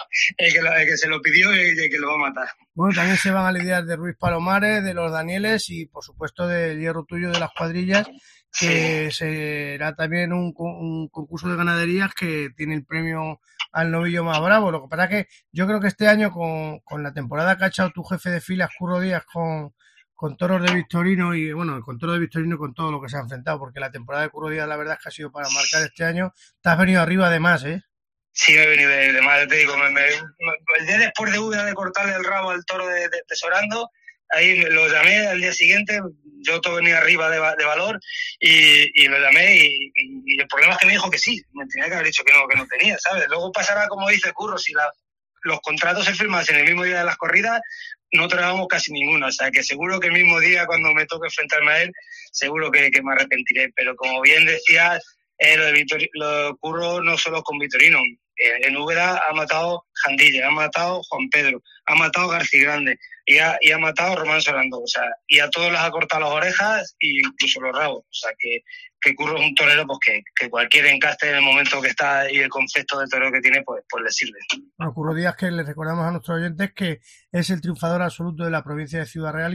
que se lo pidió y el que lo va a matar. Bueno, también se van a lidiar de Ruiz Palomares, de los Danieles y por supuesto del hierro tuyo de las cuadrillas, que será también un concurso de ganaderías que tiene el premio al novillo más bravo. Lo que pasa es que yo creo que este año con la temporada que ha echado tu jefe de filas, Curro Díaz, con toros de Victorino y bueno, con toros de Victorino y con todo lo que se ha enfrentado, porque la temporada de Curro Díaz la verdad es que ha sido para marcar este año. Te has venido arriba además, ¿eh? Sí, me he venido de más, te digo, el día después de cortarle el rabo al toro de Sorando, ahí lo llamé al día siguiente, yo todo venía arriba de valor y lo llamé y el problema es que me dijo que sí, me tenía que haber dicho que no tenía, ¿sabes? Luego pasará como dice Curro, si los contratos se firman en el mismo día de las corridas, no trabajamos casi ninguna, o sea que seguro que el mismo día cuando me toque enfrentarme a él, seguro que me arrepentiré, pero como bien decías, lo de Curro no solo con Victorino, en Úbeda ha matado Jandilla, ha matado Juan Pedro, ha matado García Grande y ha matado Román Sorando, o sea, y a todos les ha cortado las orejas e incluso los rabos, o sea que Curro es un torero pues que cualquier encaste en el momento que está y el concepto de torero que tiene pues le sirve. Bueno, Curro Díaz, que le recordamos a nuestros oyentes que es el triunfador absoluto de la provincia de Ciudad Real y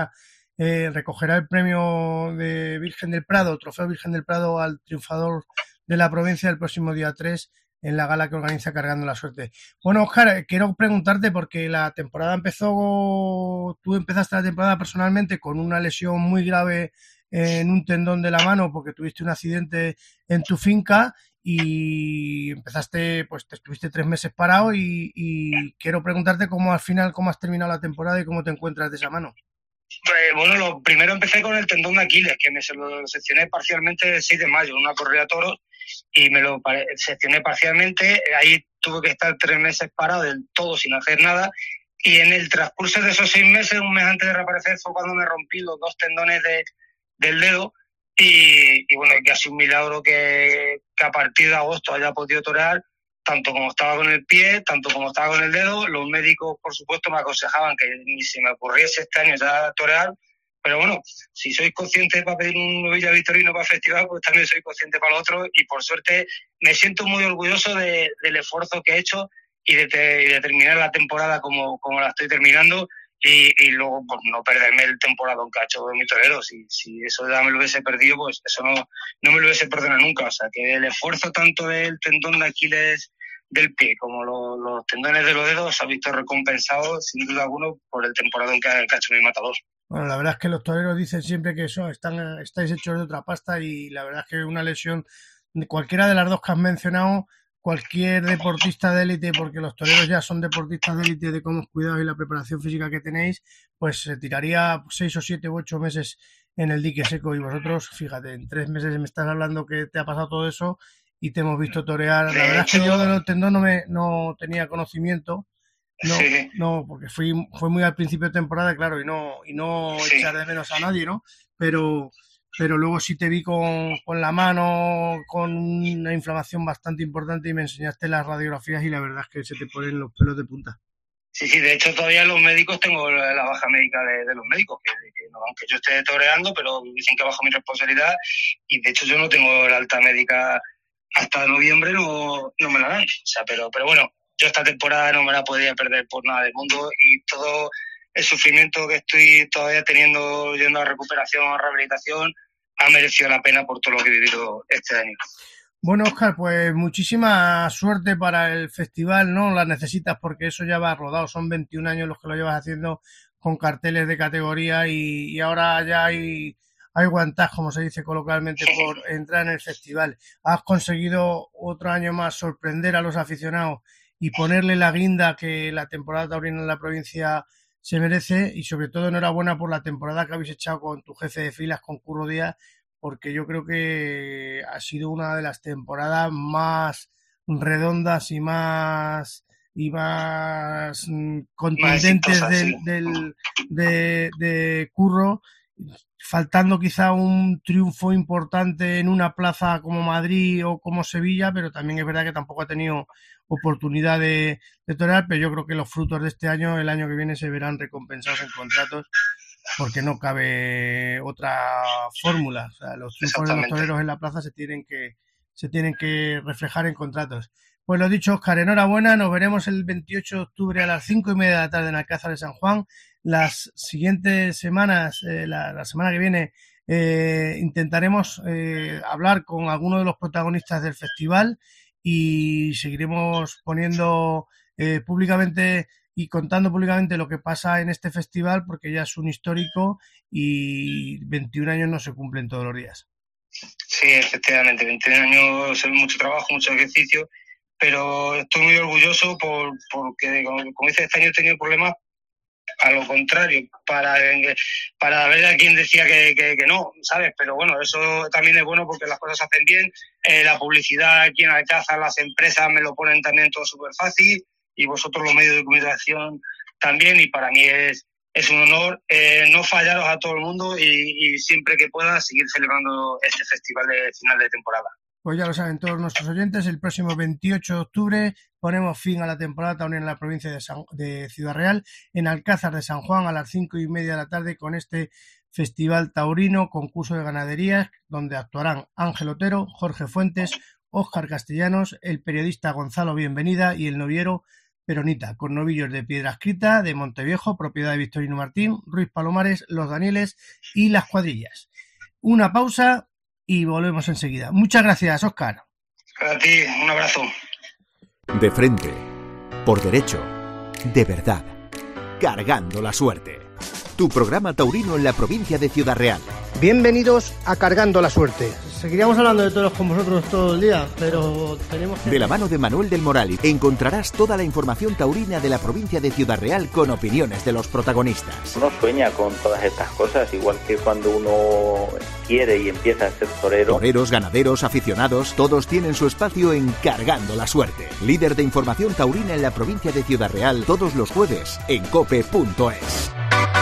que recogerá el premio de Virgen del Prado, trofeo Virgen del Prado al triunfador de la provincia el próximo día 3 en la gala que organiza Cargando la Suerte. Bueno, Óscar, quiero preguntarte porque la temporada tú empezaste la temporada personalmente con una lesión muy grave en un tendón de la mano porque tuviste un accidente en tu finca y empezaste, pues te estuviste 3 meses parado y quiero preguntarte cómo has terminado la temporada y cómo te encuentras de esa mano. Bueno, lo primero empecé con el tendón de Aquiles, que se lo seccioné parcialmente el 6 de mayo, en una corrida de toros, y me lo seccioné parcialmente. Ahí tuve que estar 3 meses parado del todo sin hacer nada, y en el transcurso de esos 6 meses, un mes antes de reaparecer, fue cuando me rompí los 2 tendones del dedo, y bueno, que ha sido un milagro que a partir de agosto haya podido torear, tanto como estaba con el pie, tanto como estaba con el dedo. Los médicos, por supuesto, me aconsejaban que ni se me ocurriese este año ya torear, pero bueno, si sois conscientes para pedir un novillo a Victorino para el festival, pues también soy consciente para lo otro, y por suerte me siento muy orgulloso del esfuerzo que he hecho y de terminar la temporada como la estoy terminando, y luego pues no perderme el temporadón que ha hecho mi torero. Si eso ya me lo hubiese perdido, pues eso no me lo hubiese perdonado nunca. O sea, que el esfuerzo tanto del tendón de Aquiles del pie como los tendones de los dedos se ha visto recompensado sin duda alguna por el temporadón que ha hecho mi matador. Bueno, la verdad es que los toreros dicen siempre que estáis hechos de otra pasta, y la verdad es que una lesión de cualquiera de las dos que has mencionado, cualquier deportista de élite, porque los toreros ya son deportistas de élite de cómo os cuidáis y la preparación física que tenéis, pues se tiraría 6 o 7 u 8 meses en el dique seco, y vosotros, fíjate, en 3 meses me estás hablando que te ha pasado todo eso y te hemos visto torear. La verdad es que yo de los tendones no tenía conocimiento. No, porque fue muy al principio de temporada, claro, y no echar de menos a nadie, ¿no? Pero pero luego sí te vi con la mano con una inflamación bastante importante y me enseñaste las radiografías y la verdad es que se te ponen los pelos de punta. Sí, de hecho todavía los médicos tengo la baja médica de los médicos, que no, aunque yo esté toreando, pero dicen que bajo mi responsabilidad y de hecho yo no tengo la alta médica hasta noviembre, no me la dan. O sea, pero bueno, yo esta temporada no me la podía perder por nada del mundo y todo el sufrimiento que estoy todavía teniendo yendo a recuperación, a rehabilitación, ha merecido la pena por todo lo que he vivido este año. Bueno, Óscar, pues muchísima suerte para el festival, ¿no? La necesitas porque eso ya va rodado, son 21 años los que lo llevas haciendo con carteles de categoría y ahora ya hay guantás, como se dice coloquialmente, por entrar en el festival. Has conseguido otro año más sorprender a los aficionados y ponerle la guinda que la temporada taurina en la provincia se merece y sobre todo enhorabuena por la temporada que habéis echado con tu jefe de filas, con Curro Díaz, porque yo creo que ha sido una de las temporadas más redondas y más contundentes de Curro, faltando quizá un triunfo importante en una plaza como Madrid o como Sevilla, pero también es verdad que tampoco ha tenido oportunidad de torear, pero yo creo que los frutos de este año, el año que viene, se verán recompensados en contratos porque no cabe otra fórmula. O sea, los triunfos de los toreros en la plaza se tienen que reflejar en contratos. Pues lo dicho, Óscar, enhorabuena. Nos veremos el 28 de octubre a las 5:30 de la tarde en Alcázar de San Juan. Las siguientes semanas, la semana que viene, intentaremos hablar con algunos de los protagonistas del festival y seguiremos poniendo públicamente y contando públicamente lo que pasa en este festival, porque ya es un histórico y 21 años no se cumplen todos los días. Sí, efectivamente, 21 años es mucho trabajo, mucho ejercicio, pero estoy muy orgulloso porque, como dice, este año he tenido problemas a lo contrario, para ver a quién decía que no, ¿sabes? Pero bueno, eso también es bueno porque las cosas se hacen bien, la publicidad aquí en Alcázar, las empresas me lo ponen también todo súper fácil y vosotros los medios de comunicación también, y para mí es un honor no fallaros a todo el mundo y siempre que pueda seguir celebrando este festival de final de temporada. Pues ya lo saben todos nuestros oyentes, el próximo 28 de octubre ponemos fin a la temporada taurina en la provincia de Ciudad Real, en Alcázar de San Juan a las 5:30 de la tarde con este festival taurino, concurso de ganaderías, donde actuarán Ángel Otero, Jorge Fuentes, Óscar Castellanos, el periodista Gonzalo Bienvenida y el noviero Peronita, con novillos de Piedra Escrita, de Monteviejo, propiedad de Victorino Martín, Ruiz Palomares, Los Danieles y Las Cuadrillas. Una pausa y volvemos enseguida. Muchas gracias, Óscar. A ti, un abrazo. De frente, por derecho, de verdad, cargando la suerte. Tu programa taurino en la provincia de Ciudad Real. Bienvenidos a Cargando la Suerte. Seguiríamos hablando de toros con vosotros todo el día, pero tenemos que... De la mano de Manuel del Moral encontrarás toda la información taurina de la provincia de Ciudad Real con opiniones de los protagonistas. Uno sueña con todas estas cosas, igual que cuando uno quiere y empieza a ser torero. Toreros, ganaderos, aficionados, todos tienen su espacio en Cargando la Suerte. Líder de información taurina en la provincia de Ciudad Real, todos los jueves en cope.es.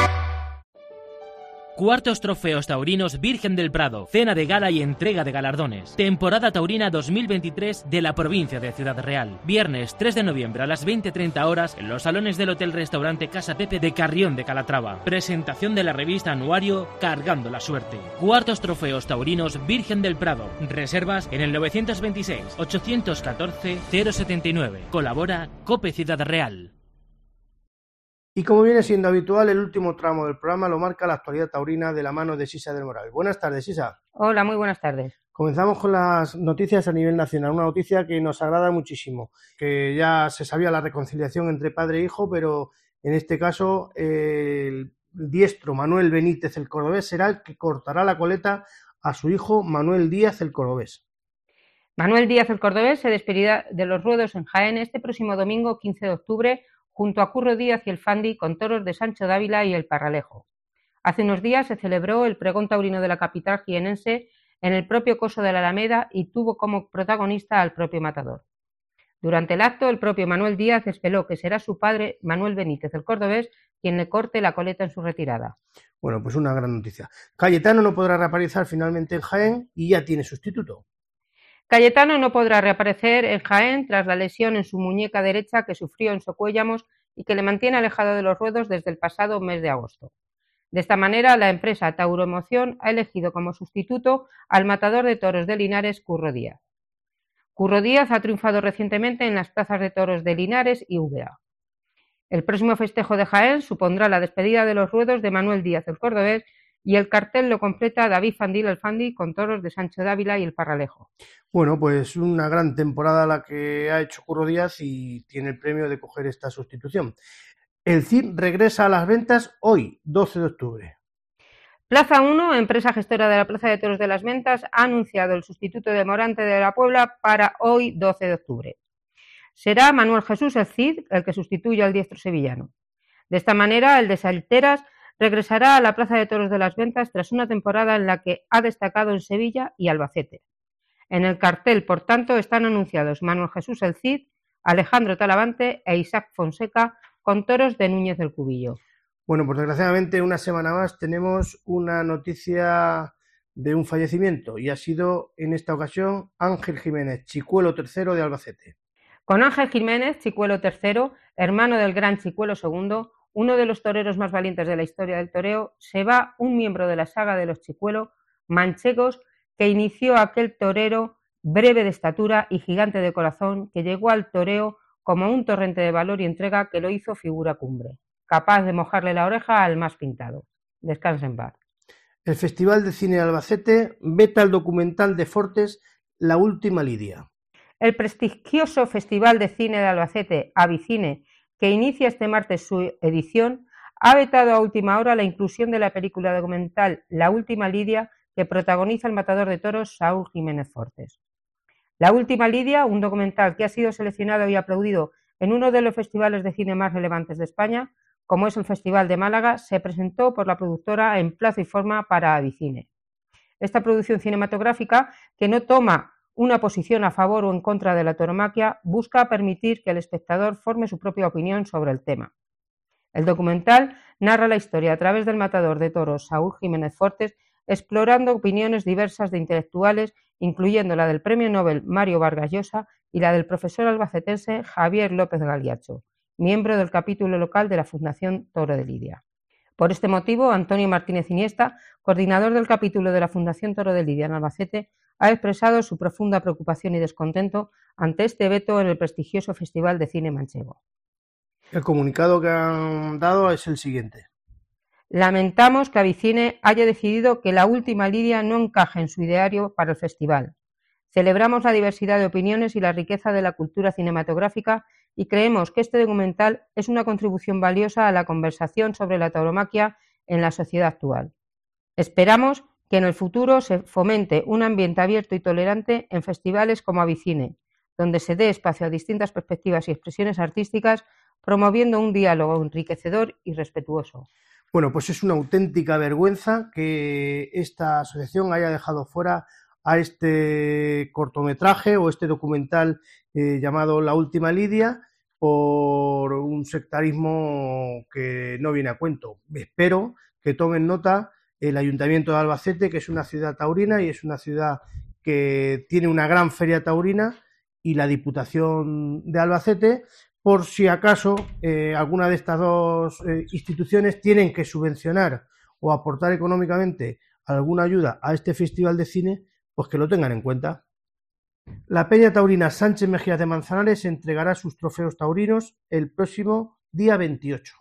Cuartos Trofeos Taurinos Virgen del Prado, cena de gala y entrega de galardones. Temporada taurina 2023 de la provincia de Ciudad Real. Viernes 3 de noviembre a las 20:30 horas en los salones del Hotel Restaurante Casa Pepe de Carrión de Calatrava. Presentación de la revista anuario Cargando la Suerte. Cuartos Trofeos Taurinos Virgen del Prado. Reservas en el 926 814 079. Colabora Cope Ciudad Real. Y como viene siendo habitual, el último tramo del programa lo marca la actualidad taurina de la mano de Sisa del Moral. Buenas tardes, Sisa. Hola, muy buenas tardes. Comenzamos con las noticias a nivel nacional. Una noticia que nos agrada muchísimo, que ya se sabía la reconciliación entre padre e hijo, pero en este caso el diestro Manuel Benítez el Cordobés será el que cortará la coleta a su hijo Manuel Díaz el Cordobés. Manuel Díaz el Cordobés se despedirá de los ruedos en Jaén este próximo domingo 15 de octubre junto a Curro Díaz y el Fandi con toros de Sancho Dávila y el Parralejo. Hace unos días se celebró el pregón taurino de la capital jienense en el propio coso de la Alameda y tuvo como protagonista al propio matador. Durante el acto, el propio Manuel Díaz desveló que será su padre, Manuel Benítez, el cordobés, quien le corte la coleta en su retirada. Bueno, pues una gran noticia. Cayetano no podrá reaparecer finalmente en Jaén y ya tiene sustituto. Cayetano no podrá reaparecer en Jaén tras la lesión en su muñeca derecha que sufrió en Socuéllamos y que le mantiene alejado de los ruedos desde el pasado mes de agosto. De esta manera, la empresa Tauromoción ha elegido como sustituto al matador de toros de Linares, Curro Díaz. Curro Díaz ha triunfado recientemente en las plazas de toros de Linares y Úbeda. El próximo festejo de Jaén supondrá la despedida de los ruedos de Manuel Díaz, el cordobés, y el cartel lo completa David Fandil el Fandi con toros de Sancho Dávila y el Parralejo. Bueno, pues una gran temporada la que ha hecho Curro Díaz y tiene el premio de coger esta sustitución. El CID regresa a las ventas hoy, 12 de octubre. Plaza 1, empresa gestora de la Plaza de Toros de las Ventas, ha anunciado el sustituto de Morante de la Puebla para hoy, 12 de octubre. Será Manuel Jesús el Cid el que sustituya al diestro sevillano. De esta manera, el de Salteras regresará a la Plaza de Toros de las Ventas tras una temporada en la que ha destacado en Sevilla y Albacete. En el cartel, por tanto, están anunciados Manuel Jesús el Cid, Alejandro Talavante e Isaac Fonseca con toros de Núñez del Cubillo. Bueno, pues desgraciadamente una semana más tenemos una noticia de un fallecimiento y ha sido en esta ocasión Ángel Jiménez, Chicuelo III de Albacete. Con Ángel Jiménez, Chicuelo III, hermano del gran Chicuelo II, uno de los toreros más valientes de la historia del toreo, se va un miembro de la saga de los Chicuelo, manchegos, que inició aquel torero breve de estatura y gigante de corazón que llegó al toreo como un torrente de valor y entrega que lo hizo figura cumbre, capaz de mojarle la oreja al más pintado. Descansa en paz. El Festival de Cine de Albacete veta el documental de Fortes La Última Lidia. El prestigioso Festival de Cine de Albacete, Avicine, que inicia este martes su edición, ha vetado a última hora la inclusión de la película documental La Última Lidia que protagoniza el matador de toros Saúl Jiménez Fortes. La Última Lidia, un documental que ha sido seleccionado y aplaudido en uno de los festivales de cine más relevantes de España, como es el Festival de Málaga, se presentó por la productora en plazo y forma para Avicine. Esta producción cinematográfica, que no toma una posición a favor o en contra de la tauromaquia, busca permitir que el espectador forme su propia opinión sobre el tema. El documental narra la historia a través del matador de toros Saúl Jiménez Fortes, explorando opiniones diversas de intelectuales, incluyendo la del premio Nobel Mario Vargas Llosa y la del profesor albacetense Javier López Galiacho, miembro del capítulo local de la Fundación Toro de Lidia. Por este motivo, Antonio Martínez Iniesta, coordinador del capítulo de la Fundación Toro de Lidia en Albacete, ha expresado su profunda preocupación y descontento ante este veto en el prestigioso Festival de Cine manchego. El comunicado que han dado es el siguiente. Lamentamos que Avicine haya decidido que La Última Lidia no encaje en su ideario para el festival. Celebramos la diversidad de opiniones y la riqueza de la cultura cinematográfica y creemos que este documental es una contribución valiosa a la conversación sobre la tauromaquia en la sociedad actual. Esperamos que en el futuro se fomente un ambiente abierto y tolerante en festivales como Avicine, donde se dé espacio a distintas perspectivas y expresiones artísticas, promoviendo un diálogo enriquecedor y respetuoso. Bueno, pues es una auténtica vergüenza que esta asociación haya dejado fuera a este cortometraje o este documental llamado La Última Lidia por un sectarismo que no viene a cuento. Espero que tomen nota el Ayuntamiento de Albacete, que es una ciudad taurina y es una ciudad que tiene una gran feria taurina, y la Diputación de Albacete, por si acaso alguna de estas dos instituciones tienen que subvencionar o aportar económicamente alguna ayuda a este festival de cine, pues que lo tengan en cuenta. La Peña Taurina Sánchez Mejías de Manzanares entregará sus trofeos taurinos el próximo día 28.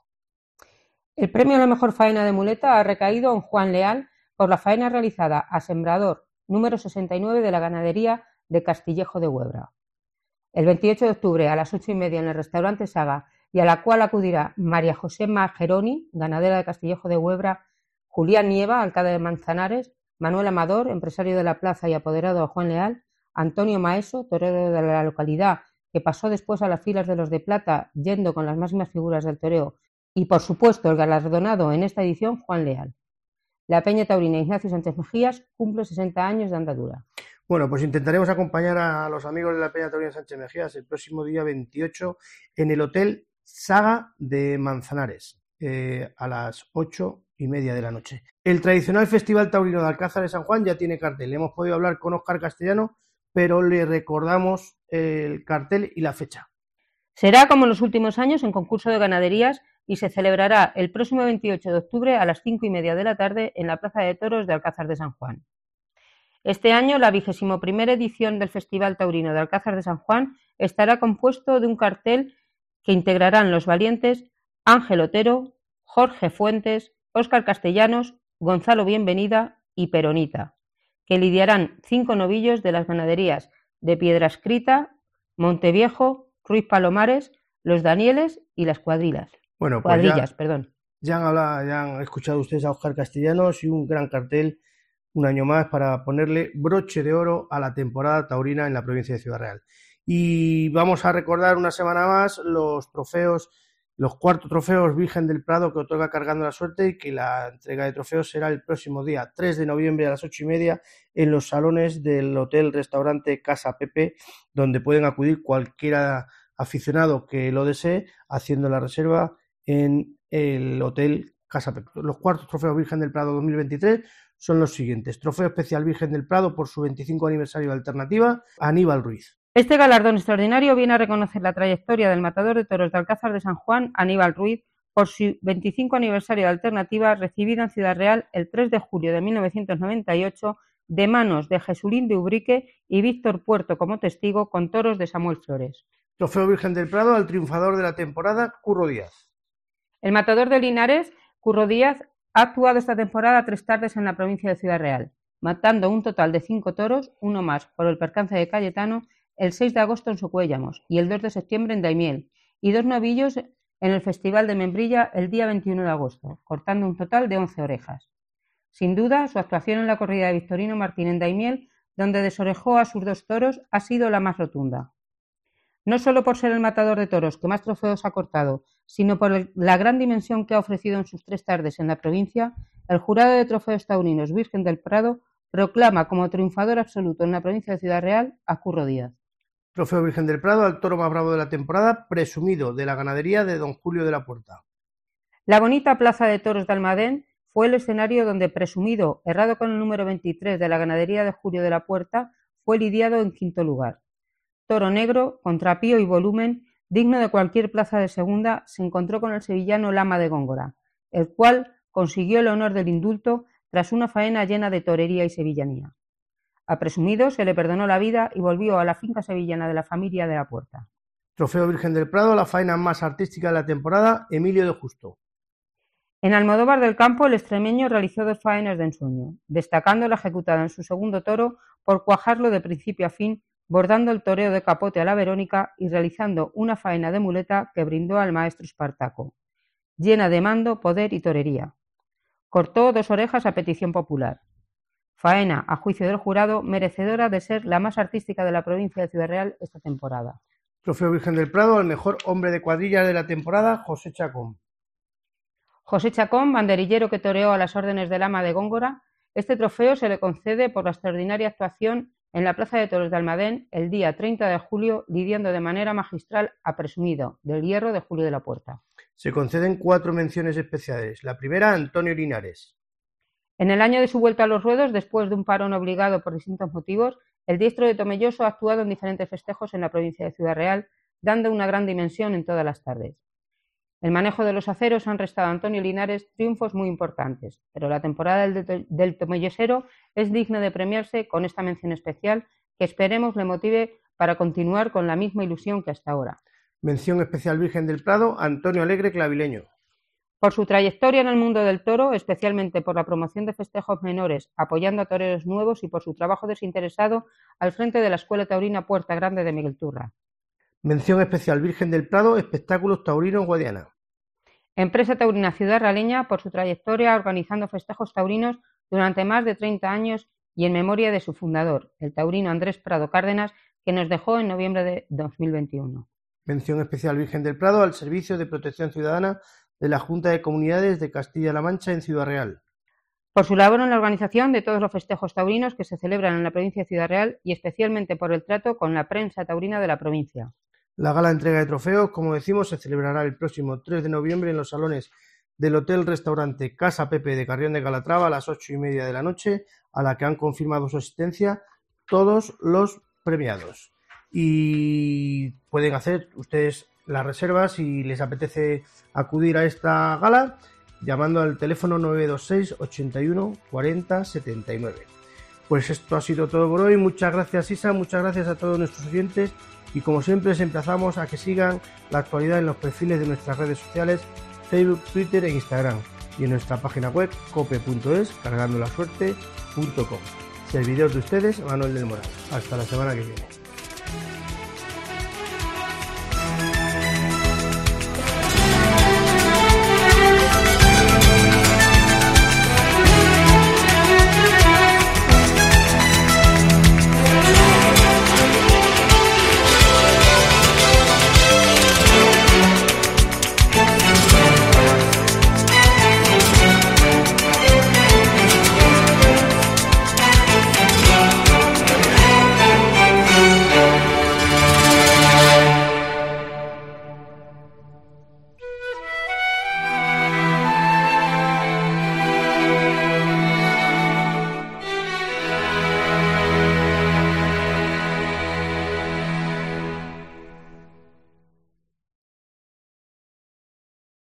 El premio a la mejor faena de muleta ha recaído en Juan Leal por la faena realizada a sembrador número 69 de la ganadería de Castillejo de Huebra. El 28 de octubre a las 8:30 en el restaurante Saga, y a la cual acudirá María José Mageroni, ganadera de Castillejo de Huebra, Julián Nieva, alcalde de Manzanares, Manuel Amador, empresario de la plaza y apoderado de Juan Leal, Antonio Maeso, torero de la localidad, que pasó después a las filas de los de plata yendo con las máximas figuras del toreo, y por supuesto el galardonado en esta edición, Juan Leal. La Peña Taurina Ignacio Sánchez Mejías cumple 60 años de andadura. Bueno, pues intentaremos acompañar a los amigos de la Peña Taurina Sánchez Mejías el próximo día 28 en el Hotel Saga de Manzanares, a las 8:30 de la noche. El tradicional Festival Taurino de Alcázar de San Juan ya tiene cartel. Hemos podido hablar con Óscar Castellano, pero le recordamos el cartel y la fecha. Será como en los últimos años en concurso de ganaderías y se celebrará el próximo 28 de octubre a las 5:30 de la tarde en la Plaza de Toros de Alcázar de San Juan. Este año, la 21ª edición del Festival Taurino de Alcázar de San Juan estará compuesto de un cartel que integrarán los valientes Ángel Otero, Jorge Fuentes, Óscar Castellanos, Gonzalo Bienvenida y Peronita, que lidiarán 5 novillos de las ganaderías de Piedrascrita, Monteviejo, Ruiz Palomares, Los Danieles y las Cuadrillas. Bueno, pues ya han escuchado ustedes a Óscar Castellanos y un gran cartel un año más para ponerle broche de oro a la temporada taurina en la provincia de Ciudad Real. Y vamos a recordar una semana más los trofeos, los 4 trofeos Virgen del Prado que otorga Cargando la Suerte, y que la entrega de trofeos será el próximo día 3 de noviembre a las 8:30 en los salones del Hotel Restaurante Casa Pepe, donde pueden acudir cualquier aficionado que lo desee haciendo la reserva en el Hotel Casa Pepe. Los 4 trofeos Virgen del Prado 2023 son los siguientes: Trofeo Especial Virgen del Prado por su 25 aniversario de Alternativa, Aníbal Ruiz. Este galardón extraordinario viene a reconocer la trayectoria del matador de toros de Alcázar de San Juan, Aníbal Ruiz, por su 25 aniversario de Alternativa, recibido en Ciudad Real el 3 de julio de 1998 de manos de Jesulín de Ubrique y Víctor Puerto como testigo, con toros de Samuel Flores. Trofeo Virgen del Prado al triunfador de la temporada, Curro Díaz. El matador de Linares, Curro Díaz, ha actuado esta temporada 3 tardes en la provincia de Ciudad Real, matando un total de 5 toros, uno más por el percance de Cayetano, el 6 de agosto en Socuéllamos y el 2 de septiembre en Daimiel, y 2 novillos en el Festival de Membrilla el día 21 de agosto, cortando un total de 11 orejas. Sin duda, su actuación en la corrida de Victorino Martín en Daimiel, donde desorejó a sus 2 toros, ha sido la más rotunda. No solo por ser el matador de toros que más trofeos ha cortado, sino por la gran dimensión que ha ofrecido en sus 3 tardes en la provincia, el jurado de trofeos taurinos Virgen del Prado proclama como triunfador absoluto en la provincia de Ciudad Real a Curro Díaz. Trofeo Virgen del Prado al toro más bravo de la temporada, presumido de la ganadería de don Julio de la Puerta. La bonita plaza de toros de Almadén fue el escenario donde presumido, errado con el número 23 de la ganadería de Julio de la Puerta, fue lidiado en 5º lugar. Toro negro, contrapío y volumen, digno de cualquier plaza de segunda, se encontró con el sevillano Lama de Góngora, el cual consiguió el honor del indulto tras una faena llena de torería y sevillanía. A presumido se le perdonó la vida y volvió a la finca sevillana de la familia de la Puerta. Trofeo Virgen del Prado, la faena más artística de la temporada, Emilio de Justo. En Almodóvar del Campo, el extremeño realizó 2 faenas de ensueño, destacando la ejecutada en su segundo toro por cuajarlo de principio a fin, bordando el toreo de capote a la Verónica y realizando una faena de muleta que brindó al maestro Espartaco, llena de mando, poder y torería. Cortó 2 orejas a petición popular. Faena, a juicio del jurado, merecedora de ser la más artística de la provincia de Ciudad Real esta temporada. Trofeo Virgen del Prado al mejor hombre de cuadrilla de la temporada, José Chacón. José Chacón, banderillero que toreó a las órdenes del Lama de Góngora, este trofeo se le concede por la extraordinaria actuación en la Plaza de Toros de Almadén el día 30 de julio, lidiando de manera magistral a presumido del hierro de Julio de la Puerta. Se conceden 4 menciones especiales. La primera, Antonio Linares. En el año de su vuelta a los ruedos, después de un parón obligado por distintos motivos, el diestro de Tomelloso ha actuado en diferentes festejos en la provincia de Ciudad Real, dando una gran dimensión en todas las tardes. El manejo de los aceros han restado a Antonio Linares triunfos muy importantes, pero la temporada del tomellosero es digna de premiarse con esta mención especial que esperemos le motive para continuar con la misma ilusión que hasta ahora. Mención especial Virgen del Prado, Antonio Alegre Clavileño. Por su trayectoria en el mundo del toro, especialmente por la promoción de festejos menores, apoyando a toreros nuevos y por su trabajo desinteresado al frente de la Escuela Taurina Puerta Grande de Miguel Turra. Mención especial Virgen del Prado, Espectáculos Taurinos Guadiana. Empresa taurina Ciudad Realeña por su trayectoria organizando festejos taurinos durante más de 30 años y en memoria de su fundador, el taurino Andrés Prado Cárdenas, que nos dejó en noviembre de 2021. Mención especial Virgen del Prado al Servicio de Protección Ciudadana de la Junta de Comunidades de Castilla-La Mancha en Ciudad Real. por su labor en la organización de todos los festejos taurinos que se celebran en la provincia de Ciudad Real y especialmente por el trato con la prensa taurina de la provincia. La gala de entrega de trofeos, como decimos, se celebrará el próximo 3 de noviembre en los salones del Hotel-Restaurante Casa Pepe de Carrión de Calatrava a las 8:30 de la noche, a la que han confirmado su asistencia todos los premiados. Y pueden hacer ustedes las reservas si les apetece acudir a esta gala llamando al teléfono 926 81 40 79. Pues esto ha sido todo por hoy. Muchas gracias, Isa, muchas gracias a todos nuestros oyentes y como siempre les emplazamos a que sigan la actualidad en los perfiles de nuestras redes sociales Facebook, Twitter e Instagram y en nuestra página web cope.es, cargandolasuerte.com. Servidor de ustedes, Manuel del Moral. Hasta la semana que viene.